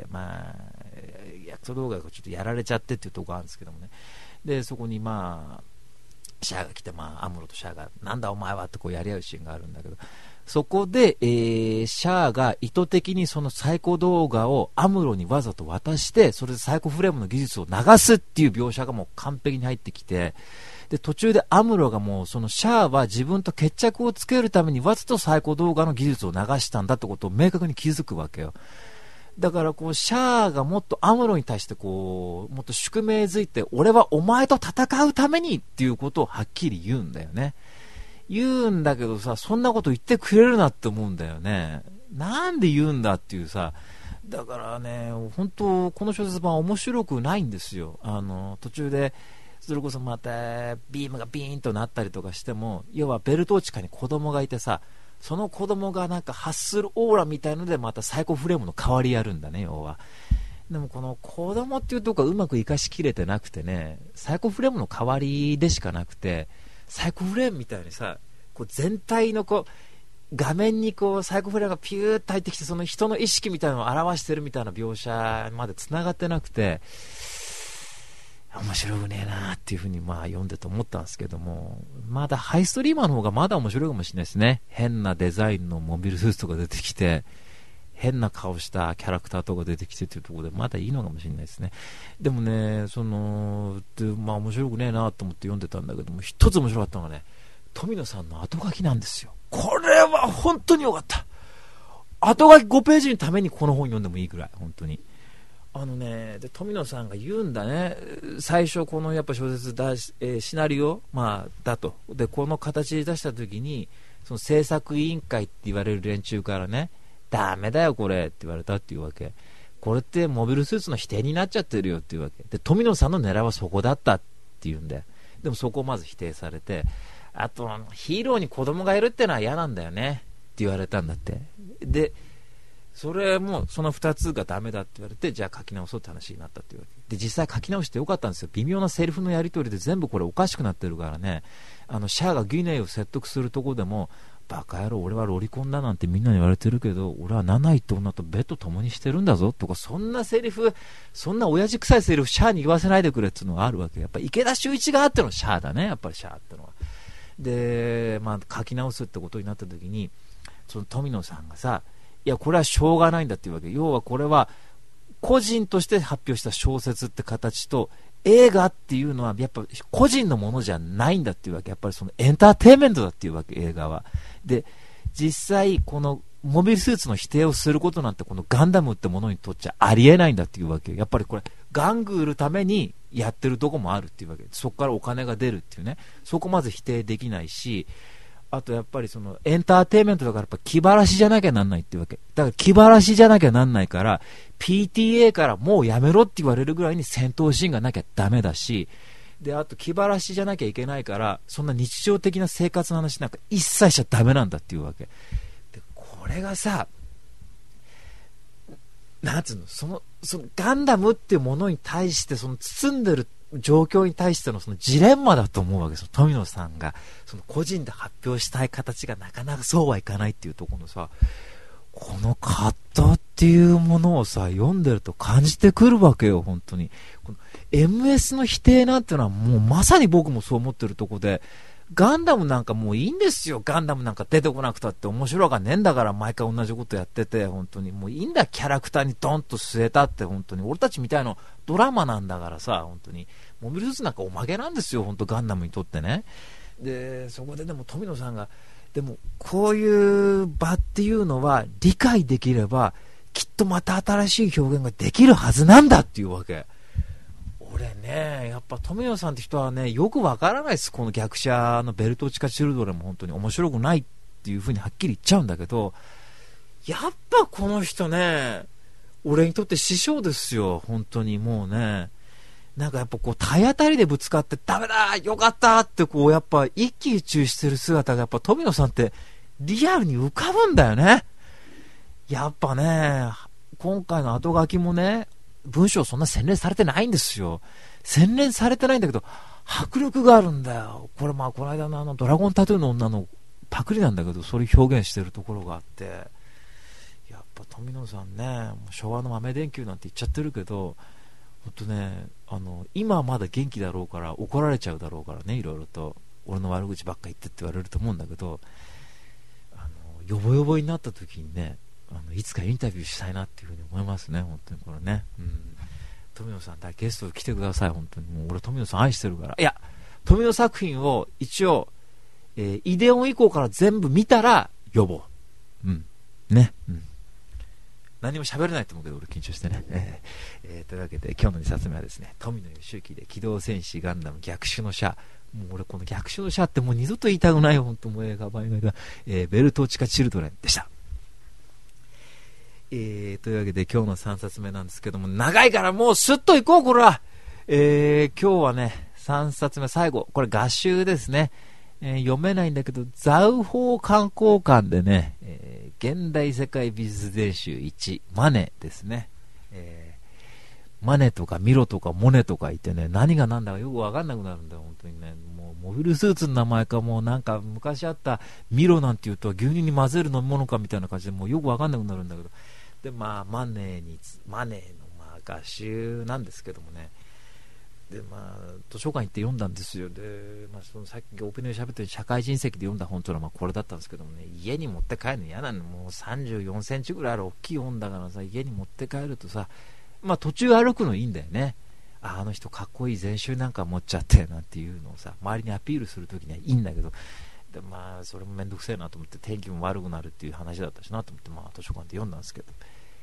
ヤクト動画がちょっとやられちゃってっていうところがあるんですけどもね。でそこにシャアが来て、アムロとシャアがなんだお前はってこうやり合うシーンがあるんだけど、そこで、シャアが意図的にそのサイコ動画をアムロにわざと渡して、それでサイコフレームの技術を流すっていう描写がもう完璧に入ってきて、で途中でアムロがもうそのシャアは自分と決着をつけるためにわざとサイコ動画の技術を流したんだってことを明確に気づくわけよ。だからシャアがもっとアムロに対してもっと宿命づいて、俺はお前と戦うためにっていうことをはっきり言うんだよね。言うんだけどさ、そんなこと言ってくれるなって思うんだよね。なんで言うんだっていうさ。だからね、本当この小説版面白くないんですよ。途中でそれこそまたビームがビーンとなったりとかしても、要はベルトーチカに子供がいてさ、 その子供がなんか発するオーラみたいのでまたサイコフレームの代わりやるんだね、要は。でもこの子供っていうところがうまく活かしきれてなくてね、サイコフレームの代わりでしかなくて、サイコフレームみたいにさ、こう全体のこう画面にこうサイコフレームがピューッと入ってきて、その人の意識みたいなのを表してるみたいな描写までつながってなくて、面白くねえなっていうふうにまあ読んでて思ったんですけども、まだハイストリーマーの方がまだ面白いかもしれないですね。変なデザインのモビルスーツとか出てきて、変な顔したキャラクターとか出てきてっていうところでまだいいのかもしれないですね。でもね、まあ面白くねえなと思って読んでたんだけども、一つ面白かったのがね、富野さんの後書きなんですよ。これは本当に良かった。後書き5ページのためにこの本読んでもいいぐらい、本当に。で富野さんが言うんだね、最初このやっぱ小説シナリオ、まあ、だと。でこの形で出した時にその制作委員会って言われる連中からね、ダメだよこれって言われたっていうわけ。これってモビルスーツの否定になっちゃってるよっていうわけで、富野さんの狙いはそこだったっていうんだよ。でもそこをまず否定されて、あとヒーローに子供がいるってのは嫌なんだよねって言われたんだって。でそれもその2つがダメだって言われて、じゃあ書き直そうって話になったっていうわけで、実際書き直してよかったんですよ。微妙なセリフのやり取りで全部これおかしくなってるからね。シャアがギュネイを説得するとこでも、バカ野郎俺はロリコンだなんてみんなに言われてるけど、俺はナナイって女とベッド共にしてるんだぞとか、そんなセリフ、そんな親父臭いセリフシャアに言わせないでくれっていうのがあるわけ。やっぱ池田秀一があってのシャアだね、やっぱりシャアってのは。で、まあ、書き直すってことになった時に、その富野さんがさ、いやこれはしょうがないんだっていうわけ。要はこれは個人として発表した小説って形と、映画っていうのはやっぱ個人のものじゃないんだっていうわけ。やっぱりそのエンターテインメントだっていうわけ、映画は。で実際このモビルスーツの否定をすることなんてこのガンダムってものにとっちゃありえないんだっていうわけ。やっぱりこれ玩具売るためにやってるとこもあるっていうわけ。そこからお金が出るっていうね、そこまず否定できないし、あとやっぱりそのエンターテインメントだからやっぱ気晴らしじゃなきゃなんないっていうわけ。だから気晴らしじゃなきゃなんないから PTA からもうやめろって言われるぐらいに戦闘シーンがなきゃダメだし、であと気晴らしじゃなきゃいけないから、そんな日常的な生活の話なんか一切しちゃダメなんだっていうわけで、これがさ、なんつうの、そのガンダムっていうものに対してその包んでる状況に対してのそのジレンマだと思うわけですよ。富野さんがその個人で発表したい形がなかなかそうはいかないっていうところのさ、この葛藤っていうものをさ読んでると感じてくるわけよ。本当にこの MS の否定なんていうのはもうまさに僕もそう思ってるとこで、ガンダムなんかもういいんですよ。ガンダムなんか出てこなくたって面白がねえんだから、毎回同じことやってて、本当にもういいんだ、キャラクターにドンと据えたって。本当に俺たちみたいなドラマなんだからさ、本当にモビルスーツなんかおまけなんですよ、本当ガンダムにとってね。でそこででも富野さんが、でもこういう場っていうのは理解できればきっとまた新しい表現ができるはずなんだっていうわけ。俺ね、やっぱ富野さんって人はね、よくわからないです。この逆者のベルトチカチルドレンも本当に面白くないっていう風にはっきり言っちゃうんだけど、やっぱこの人ね、俺にとって師匠ですよ。本当にもうね、なんかやっぱこう体当たりでぶつかってダメだよかったってこうやっぱ一喜一憂してる姿がやっぱ富野さんってリアルに浮かぶんだよね。やっぱね、今回の後書きもね、文章そんな洗練されてないんですよ。洗練されてないんだけど迫力があるんだよ。これまあこの間のドラゴンタトゥーの女のパクリなんだけど、それ表現してるところがあって、やっぱ富野さんね、もう昭和の豆電球なんて言っちゃってるけど、ほんとね、今はまだ元気だろうから怒られちゃうだろうからね、いろいろと俺の悪口ばっか言ってって言われると思うんだけど、ヨボヨボになった時にね、いつかインタビューしたいなっていうふうに思いますね、本当にこれね。富野さんだ、ゲスト来てください。本当にもう俺富野さん愛してるから。いや、富野作品を一応、イデオン以降から全部見たら呼ぼう。ね。何も喋れないと思うけど俺緊張してね。というわけで今日の2冊目はですね、富野義行で機動戦士ガンダム逆襲のシャア。もう俺この逆襲のシャアってもう二度と言いたくないよ、本当もう映画版以外だ。ベルトチカチルドレンでした。というわけで今日の3冊目なんですけども、長いからもうスッといこうこれは。今日はね3冊目最後、これ画集ですね。 読めないんだけど、ザウホー観光館でね、現代世界美術全集1、マネですね。マネとかミロとかモネとか言ってね、何が何だかよくわかんなくなるんだよ、本当にね。もうモビルスーツの名前か、もうなんか昔あったミロなんて言うと牛乳に混ぜる飲み物かみたいな感じで、もうよくわかんなくなるんだけど。で、まあ、マネのまあ画集なんですけどもね。で、まあ、図書館行って読んだんですよ。で、まあ、そのさっきオープニングで喋ってる社会人席で読んだ本というのはまあこれだったんですけどもね、家に持って帰るの嫌なの。もう34センチぐらいある大きい本だからさ、家に持って帰るとさ、まあ途中歩くのいいんだよね。あの人かっこいい全集なんか持っちゃってなんていうのをさ、周りにアピールするときにはいいんだけど、で、まあそれもめんどくせえなと思って、天気も悪くなるっていう話だったしなと思って、まあ図書館で読んだんですけど、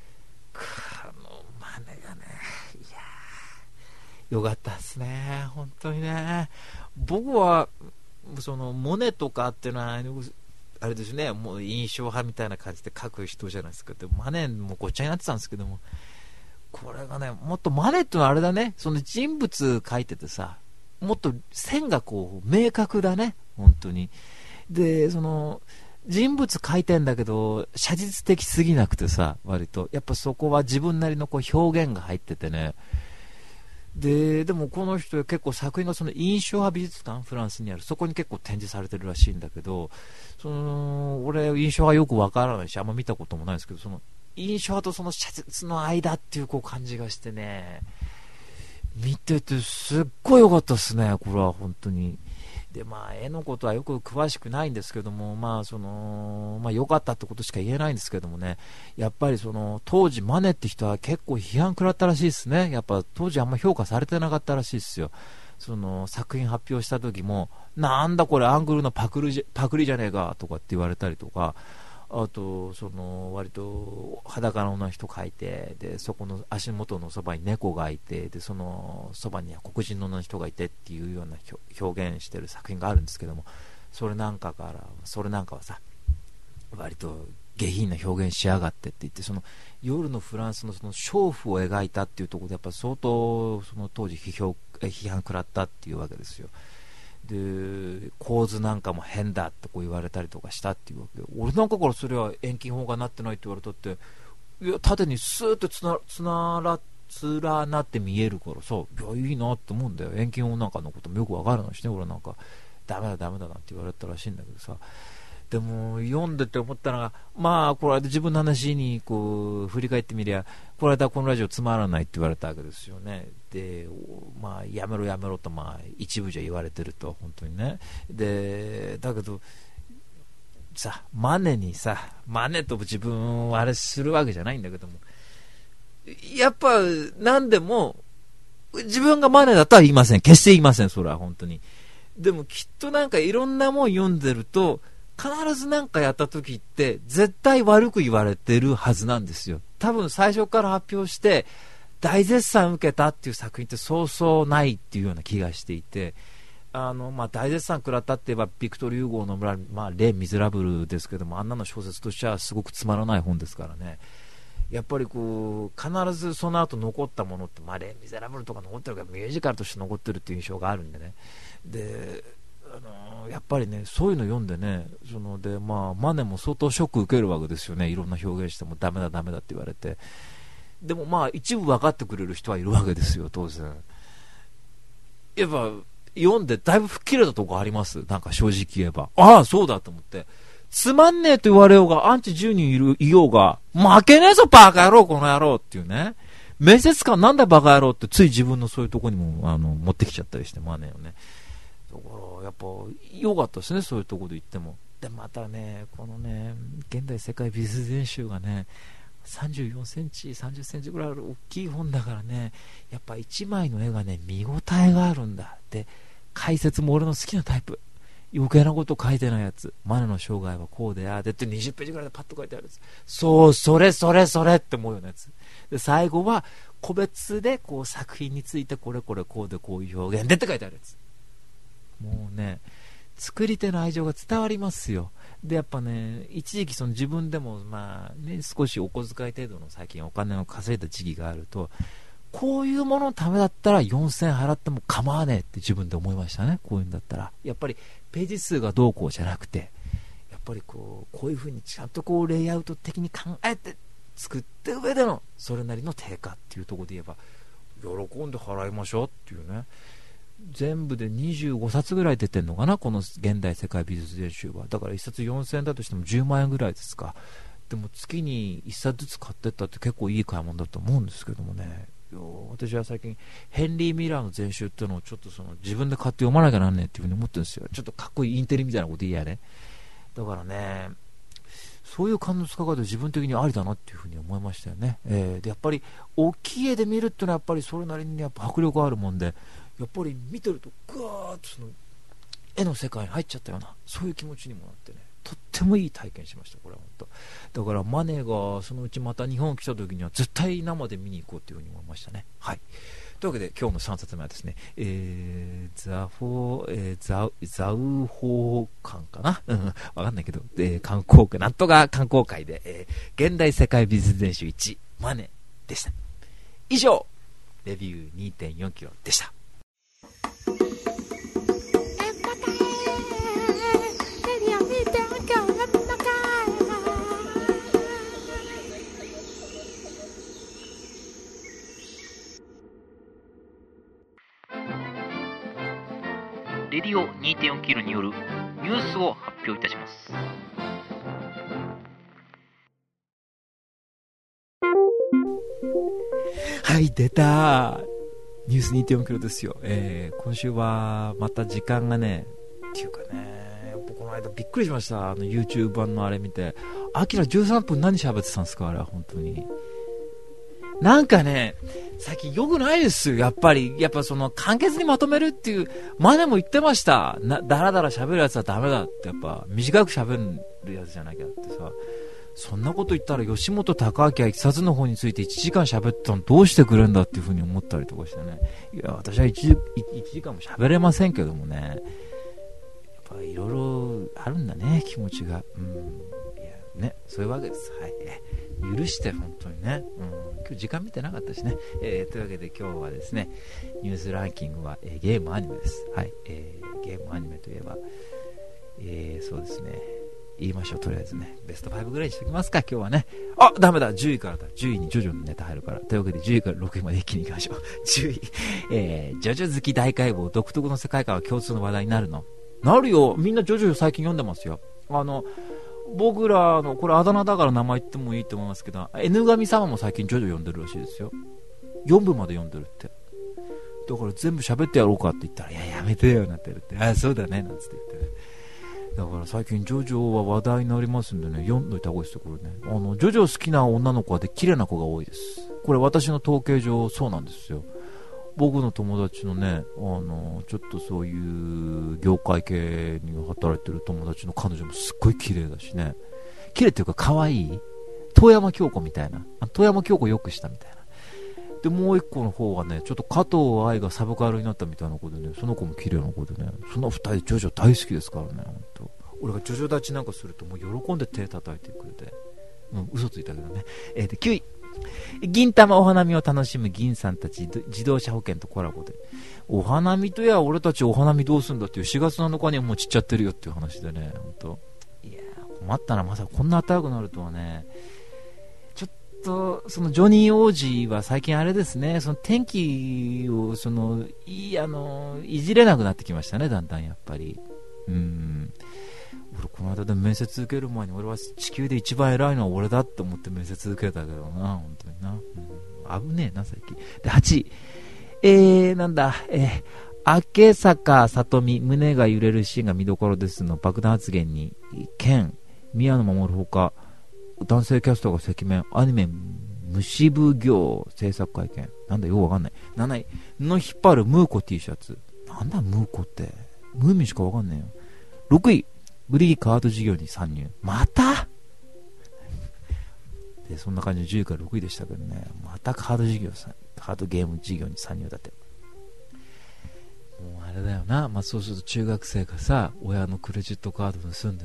マネがね、いやーよかったですね、本当にね。僕はそのモネとかっていうのはあれですね、もう印象派みたいな感じで描く人じゃないですか。でマネもごっちゃになってたんですけども、これがね、もっとマネってのはあれだね、その人物描いててさ、もっと線がこう明確だね、本当に。で、その人物描いてんだけど写実的すぎなくてさ、割とやっぱそこは自分なりのこう表現が入っててね。でもこの人結構作品がその印象派美術館、フランスにある、そこに結構展示されてるらしいんだけど、その俺印象派よくわからないし、あんま見たこともないですけど、その印象派とその写実の間っていうこう感じがしてね、見ててすっごい良かったですね、これは本当に。で、まあ絵のことはよく詳しくないんですけども、まあそのまあ良かったってことしか言えないんですけどもね、やっぱりその当時マネって人は結構批判食らったらしいですね。やっぱ当時あんま評価されてなかったらしいですよ。その作品発表した時も、なんだこれアングルのパクリじゃねえかとかって言われたりとか、あとその割と裸の女の人描いて、でそこの足元のそばに猫がいて、でそのそばには黒人の女の人がいてっていうような表現してる作品があるんですけども、それなんかはさ、割と下品な表現しやがってって言って、その夜のフランスのその娼婦を描いたっていうところでやっぱ相当その当時批判食らったっていうわけですよ。で構図なんかも変だってこう言われたりとかしたっていうわけで、俺なんかからそれは遠近法がなってないって言われたって、いや縦にスーッと連なって見えるからさ、いやいいなって思うんだよ。遠近法なんかのこともよくわからないしね、俺なんかダメだなんて言われたらしいんだけどさ。でも読んでて思ったのが、まあこれで自分の話にこう振り返ってみりゃ、この間このラジオつまらないって言われたわけですよね。で、まあやめろとまあ一部じゃ言われてると、本当にね。でだけどさ、マネと自分はあれするわけじゃないんだけども、やっぱ何でも自分がマネだとは言いません、決して言いません、それは本当に。でもきっとなんかいろんなもん読んでると、必ず何かやった時って絶対悪く言われてるはずなんですよ。多分最初から発表して大絶賛受けたっていう作品ってそうそうないっていうような気がしていて、まあ、大絶賛食らったって言えばビクトル・ユーゴーの村、まあ、レ・ミゼラブルですけども、あんなの小説としてはすごくつまらない本ですからね。やっぱりこう必ずその後残ったものって、まあ、レ・ミゼラブルとか残ってるからミュージカルとして残ってるっていう印象があるんでね。でやっぱりね、そういうの読んでね、まあ、マネも相当ショック受けるわけですよね。いろんな表現してもダメだって言われて。でもまあ一部分かってくれる人はいるわけですよ、当然。やっぱ読んでだいぶ吹っ切れたとこあります。なんか正直言えば、ああそうだと思って、つまんねえと言われようがアンチ10人いようが負けねえぞバカ野郎この野郎っていうね、面接官なんだバカ野郎ってつい自分のそういうとこにも持ってきちゃったりして、マネをね。だからやっぱ良かったですね、そういうところで言っても。でまたね、このね現代世界美術全集がね34センチ30センチぐらいある大きい本だからね、やっぱ1枚の絵がね見応えがあるんだって。解説も俺の好きなタイプ、余計なこと書いてないやつ、マネの生涯はこうでああでって20ページぐらいでパッと書いてあるやつ、そうそれって思うようなやつで、最後は個別でこう作品についてこれこうでこういう表現でって書いてあるやつ、もうね作り手の愛情が伝わりますよ。でやっぱね、一時期その自分でもまあね少しお小遣い程度の最近お金を稼いだ時期があると、 こういうもののためだったら4000円払っても構わねえって自分で思いましたね。こういうんだったらやっぱりページ数がどうこうじゃなくて、やっぱりこういう風にちゃんとこうレイアウト的に考えて作った上でのそれなりの定価っていうところで言えば喜んで払いましょうっていうね。全部で25冊ぐらい出てんのかな、この現代世界美術全集は。だから1冊4000円だとしても10万円ぐらいですか。でも月に1冊ずつ買ってったって結構いい買い物だと思うんですけどもね。私は最近ヘンリー・ミラーの全集っていうのをちょっと自分で買って読まなきゃなんねえっていう風に思ってるんですよ。ちょっとかっこいいインテリみたいなこと言いやね。だからね、そういう感の使い方自分的にありだなっていう風に思いましたよね。でやっぱり大きい絵で見るっていうのはやっぱりそれなりにやっぱ迫力あるもんで、やっぱり見てるとグワーッと絵の世界に入っちゃったような、そういう気持ちにもなってね、とってもいい体験しました。これは本当だからマネがそのうちまた日本来た時には絶対生で見に行こうというふうに思いましたね。はい、というわけで今日の3冊目はですね、ザウホー館かな、わかんないけど、観光なんとか観光会で、現代世界美術全集1マネでした。以上レビュー 2.4 キロでした。 レディオ 2.4 キロによるニュースを発表いたします。 はい、出たニュース 2.4 キロですよ。今週はまた時間がね、っていうかね、この間びっくりしました。YouTube 版のあれ見て、アキラ13分何喋ってたんですか、あれは本当に。なんかね、最近良くないですよ、やっぱり簡潔にまとめるっていう、前も言ってました。だらだら喋るやつはダメだって、やっぱ短く喋るやつじゃなきゃってさ。そんなこと言ったら吉本隆明は一冊の方について1時間喋ったのどうしてくれるんだっていう風に思ったりとかしてね。いや、私は1時間も喋れませんけどもね、やっぱいろいろあるんだね、気持ちが。いやね、そういうわけです。はい、許して本当にね、今日時間見てなかったしね。というわけで今日はですね、ニュースランキングは、ゲームアニメです。はい、ゲームアニメといえば、そうですね、言いましょう。とりあえずね、ベスト5ぐらいにしておきますか、今日はね。あ、ダメだ、10位からだ。10位にジョジョのネタ入るから。というわけで10位から6位まで一気に行きましょう。10位、ジョジョ好き大解剖、独特の世界観は共通の話題になるの？なるよ。みんなジョジョ最近読んでますよ。僕らの、これあだ名だから名前言ってもいいと思いますけど、N 神様も最近ジョジョ読んでるらしいですよ。4部まで読んでるって。だから全部喋ってやろうかって言ったら、いや、やめてよ、なってるって。あ、そうだね、なんつって言ってね。だから最近ジョジョは話題になりますんでね、読んどいた方がいいですよ、これね。ジョジョ好きな女の子はで綺麗な子が多いです。これ私の統計上そうなんですよ。僕の友達のね、ちょっとそういう業界系に働いてる友達の彼女もすっごい綺麗だしね。綺麗っていうか可愛い。遠山京子みたいな。遠山京子よくしたみたいな。で、もう一個の方はね、ちょっと加藤愛がサブカルになったみたいな子でね、その子も綺麗な子でね、その二人ジョジョ大好きですからね、本当。俺がジョジョ立ちなんかするともう喜んで手叩いてくれて。嘘ついたけどね。で、9位。銀玉お花見を楽しむ銀さんたち自動車保険とコラボで、お花見とや俺たちお花見どうすんだっていう4月7日にはもう散っちゃってるよっていう話でね、本当。いやー、困ったな。まさかこんな暖かくなるとはね。ちょっとそのジョニー王子は最近あれですね、その天気をいじれなくなってきましたね、だんだんやっぱり。俺この間で面接受ける前に、俺は地球で一番偉いのは俺だって思って面接受けたけどな、本当にな。危ねえな最近。で、8位、なんだ、明坂さとみ胸が揺れるシーンが見どころですの爆弾発言に剣宮野真守ほか男性キャストが赤面、アニメ虫奉行制作会見、なんだようわかんない。7位の引っ張るムーコ T シャツ、なんだムーコって、ムーミンしかわかんないよ。6位ブリギカード事業に参入、またで、そんな感じで10位から6位でしたけどね、またカードゲーム事業に参入だって。もうあれだよな、そうすると中学生がさ、親のクレジットカード盗んで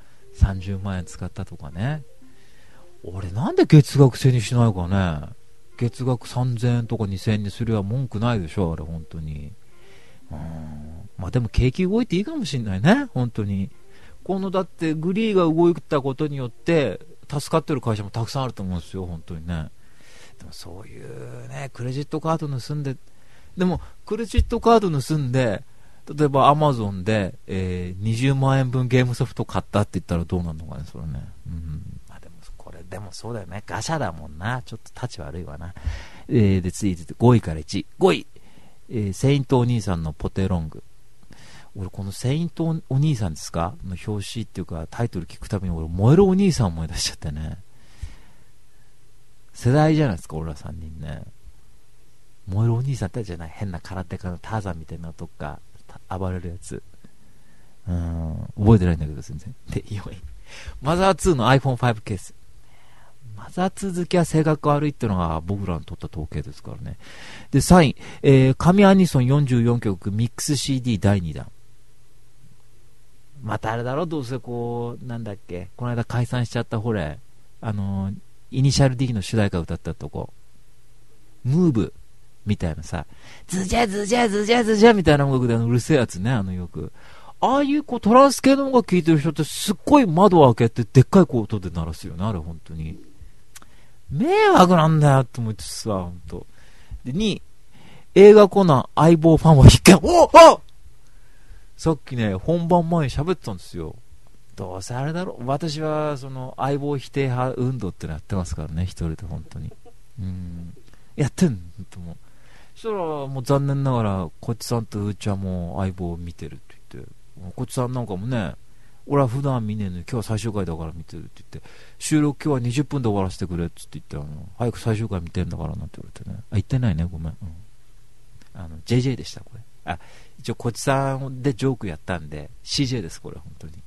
さ、30万円使ったとかね。俺なんで月額制にしないかね。 月額3000円とか2000円にすりゃ文句ないでしょ、あれ本当に。まあでも景気動いていいかもしんないね、本当に。このだってグリーが動いたことによって助かってる会社もたくさんあると思うんですよ、本当にね。でもそういうね、クレジットカード盗んで、でもクレジットカード盗んで、例えばアマゾンで、20万円分ゲームソフト買ったって言ったらどうなるのかね、それね。まあでもこれでもそうだよね、ガシャだもんな、ちょっとタチ悪いわな。で続いて5位から1位、5位、セイントお兄さんのポテロング。俺このセイントお兄さんですかの表紙っていうかタイトル聞くたびに俺燃えるお兄さん思い出しちゃってね。世代じゃないですか、俺ら3人ね。燃えるお兄さんってじゃない、変な空手家のターザンみたいなとか暴れるやつ。覚えてないんだけど全然。で4位、マザー2の iPhone5 ケース。マザー2好きは性格悪いっていうのが僕らの取った統計ですからね。で3位、神アニソン44曲ミックス CD 第2弾。またあれだろ、どうせこうなんだっけ、この間解散しちゃったほれ、イニシャル D の主題歌歌ったとこ、ムーブみたいなさ、ズジャズジャズジャズジャみたいな音楽でうるせえやつね、よくああいうこうトランス系の音楽聴いてる人ってすっごい窓を開けてでっかい音で鳴らすよね、あれ本当に迷惑なんだよって思ってさ、本当で2位、映画コナン相棒ファンは必見。おさっきね本番前に喋ってたんですよ。どうせあれだろ、私はその相棒否定派運動ってのやってますからね、一人で本当にやってんと思う。そしたらもう残念ながらこっちさんとうーちゃんも相棒を見てるって言って、こっちさんなんかもね、俺は普段見ねえのに今日は最終回だから見てるって言って、収録今日は20分で終わらせてくれって言って早く最終回見てんだからなんて言われてね、言ってないね、ごめん、JJ でしたこれ。一応こっちさんでジョークやったんで CJ ですこれ本当に。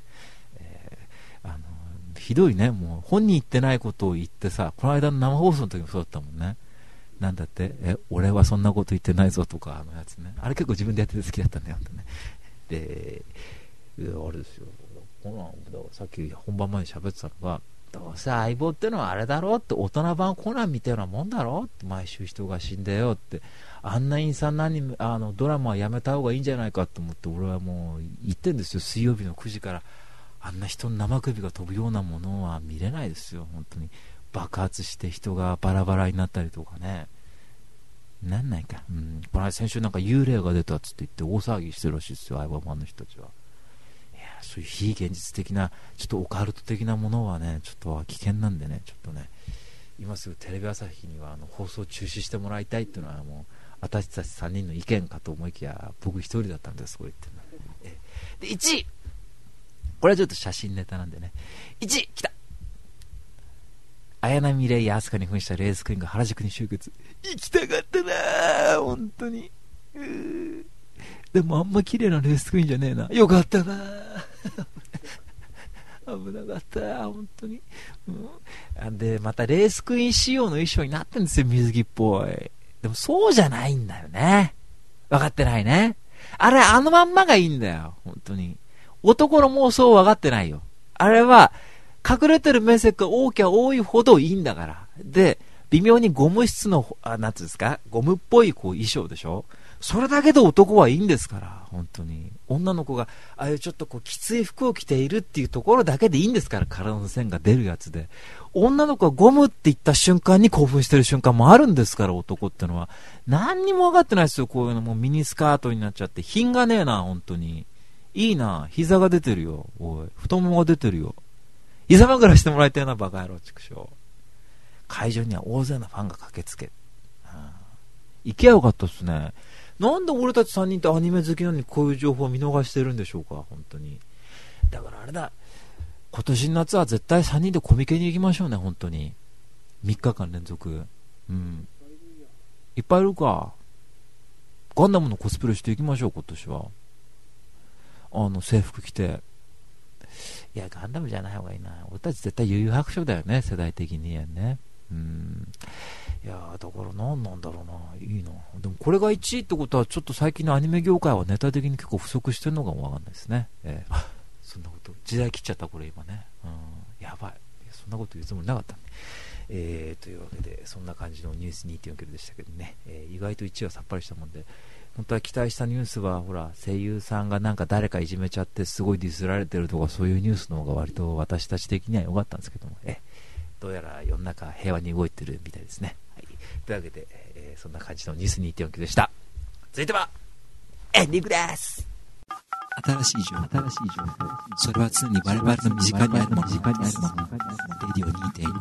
ひどいね、もう本人言ってないことを言ってさ、この間の生放送の時もそうだったもんね。なんだって俺はそんなこと言ってないぞとかやつね、あれ結構自分でやってて好きだったんだよね。であれですよ、さっき本番前に喋ってたのが、どうせ相棒ってのはあれだろうって、大人版コナンみたいなもんだろうって、毎週人が死んだよって、あんな陰惨なにドラマはやめた方がいいんじゃないかと思って俺はもう言ってんですよ、水曜日の9時から。あんな人の生首が飛ぶようなものは見れないですよ本当に。爆発して人がバラバラになったりとかね、なんないか。この間先週なんか幽霊が出たっつって言って大騒ぎしてるらしいですよ、相葉マンの人たちは。いやそういう非現実的なちょっとオカルト的なものはねちょっと危険なんでね、ちょっとね今すぐテレビ朝日には放送中止してもらいたいっていうのはもう私たち3人の意見かと思いきや僕一人だったんです、これ言ってるの。で1位、これはちょっと写真ネタなんでね、1位来た、綾波レイやアスカに扮したレースクイーンが原宿に集結。行きたかったなぁ本当に。でもあんま綺麗なレースクイーンじゃねえな、よかったな危なかった本当に、でまたレースクイーン仕様の衣装になってるんですよ、水着っぽい。でもそうじゃないんだよね、分かってないね、あれあのまんまがいいんだよ本当に。男の妄想分かってないよ、あれは隠れてる面積が多きゃ多いほどいいんだから。で微妙にゴム質のなんつうんですか、ゴムっぽいこう衣装でしょ、それだけで男はいいんですから本当に。女の子がああいうちょっとこうきつい服を着ているっていうところだけでいいんですから、体の線が出るやつで。女の子がゴムって言った瞬間に興奮してる瞬間もあるんですから、男ってのは何にも分かってないですよ。こういうのもミニスカートになっちゃって品がねえな本当に。いいな、膝が出てるよ、おい太ももが出てるよ、膝枕してもらいたいなバカ野郎畜生。会場には大勢のファンが駆けつけ、行けばよかったっすね。なんで俺たち3人ってアニメ好きなのにこういう情報を見逃してるんでしょうか本当に。だからあれだ、今年の夏は絶対3人でコミケに行きましょうね本当に。3日間連続、いっぱいいるか。ガンダムのコスプレしていきましょう今年は。制服着て。いやガンダムじゃない方がいいな、俺たち絶対悠々白書だよね世代的にね。いやだから何なんだろうな、いいな。でもこれが1位ってことはちょっと最近のアニメ業界はネタ的に結構不足してるのかもわかんないですね。そんなこと時代切っちゃったこれ今ね。やばい、そんなこと言うつもりなかったね。 というわけでそんな感じのニュース 2.4 キロでしたけどね、意外と1位はさっぱりしたもんで、本当は期待したニュースはほら声優さんがなんか誰かいじめちゃってすごいディスられてるとか、そういうニュースの方が割と私たち的には良かったんですけども、どうやら世の中平和に動いてるみたいですね。はい、というわけで、そんな感じのニュース 2.4 キロでした。続いてはエンディングです。 新しい情報、それは常に我々の身近にあるもの、レディオ 2.4 キロ。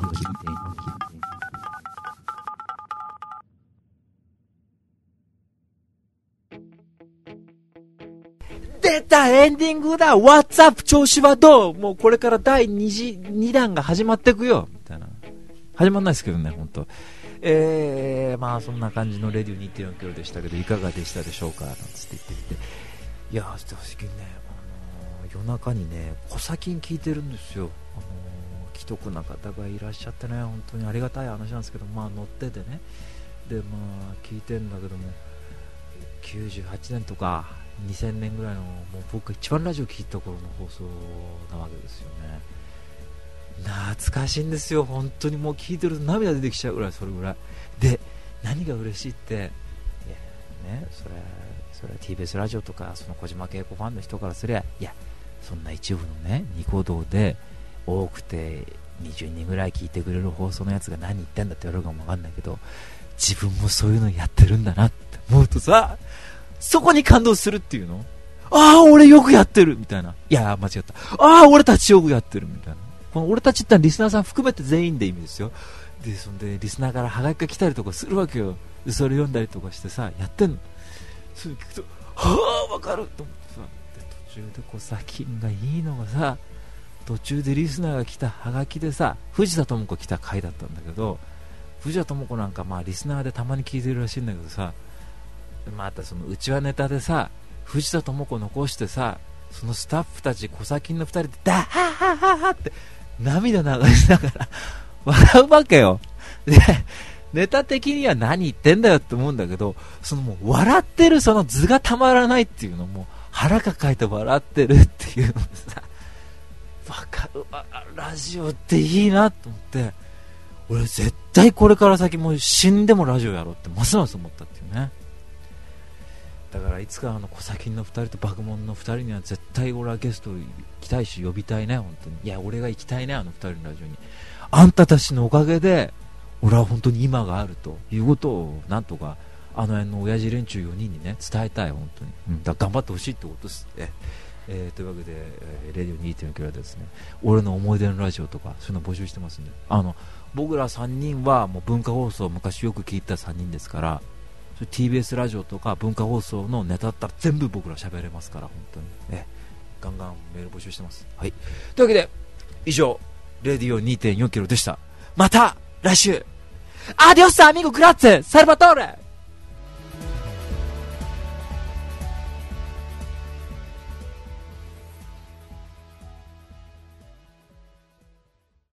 出た、エンディングだ。 What's up 調子はどう？もうこれから第2弾が始まっていくよみたいな。始まんないですけどね、本当。まあそんな感じのレディオ 2.4 キロでしたけど、いかがでしたでしょうかなんつって言ってみて、いやー、最近ね、夜中にねコサキン聞いてるんですよ。既得な方がいらっしゃってね、本当にありがたい話なんですけど、まあ乗っててね、でまあ聞いてんだけども、98年とか2000年ぐらいの、もう僕が一番ラジオ聞いた頃の放送なわけですよね。懐かしいんですよ、本当に。もう聞いてると涙出てきちゃうぐらい、それぐらいで、何が嬉しいって、いやね、それは TBS ラジオとかその小島恵子ファンの人からすりゃ、いやそんな一部のねニコ動で多くて20人ぐらい聞いてくれる放送のやつが何言ってんだって言われるかもわかんないけど、自分もそういうのやってるんだなって思うとさ、そこに感動するっていうの。ああ俺よくやってるみたいな、いや間違った、ああ俺たちよくやってるみたいな。この俺たちってのはリスナーさん含めて全員で意味ですよ。でそんでリスナーからハガキが来たりとかするわけよ。でそれ読んだりとかしてさやってんの。それ聞くとはあわかると思ってさ、で途中でこうさ金がいいのがさ、途中でリスナーが来たハガキでさ、藤田智子来た回だったんだけど、藤田智子なんかまあリスナーでたまに聞いてるらしいんだけどさ、またそのうちわネタでさ藤田智子残してさ、そのスタッフたちコサキンの2人でダッハッハッハッハって涙流しながら笑うわけよ。でネタ的には何言ってんだよって思うんだけど、そのもう笑ってるその図がたまらないっていうのも、腹抱えて笑ってるっていうのでさ、わかるわ、ラジオっていいなと思って、俺絶対これから先もう死んでもラジオやろうってますます思ったっていうね。だからいつかコサキンの2人とバグモンの2人には絶対俺はゲスト行きたいし呼びたいね、本当に。いや俺が行きたいね、あの2人のラジオに。あんたたちのおかげで俺は本当に今があるということをなんとかあの辺の親父連中4人にね伝えたい、本当に、だから頑張ってほしいってことですね。というわけで、レディオ 2.4 キロでですね、俺の思い出のラジオとかそういうの募集してますんで、僕ら3人はもう文化放送昔よく聞いた3人ですから、それ TBS ラジオとか文化放送のネタだったら全部僕ら喋れますから、本当にガンガンメール募集してます。はい、というわけで以上レディオ 2.4 キロでした。また来週。アディオスアミゴグラッツェサルバトーレ。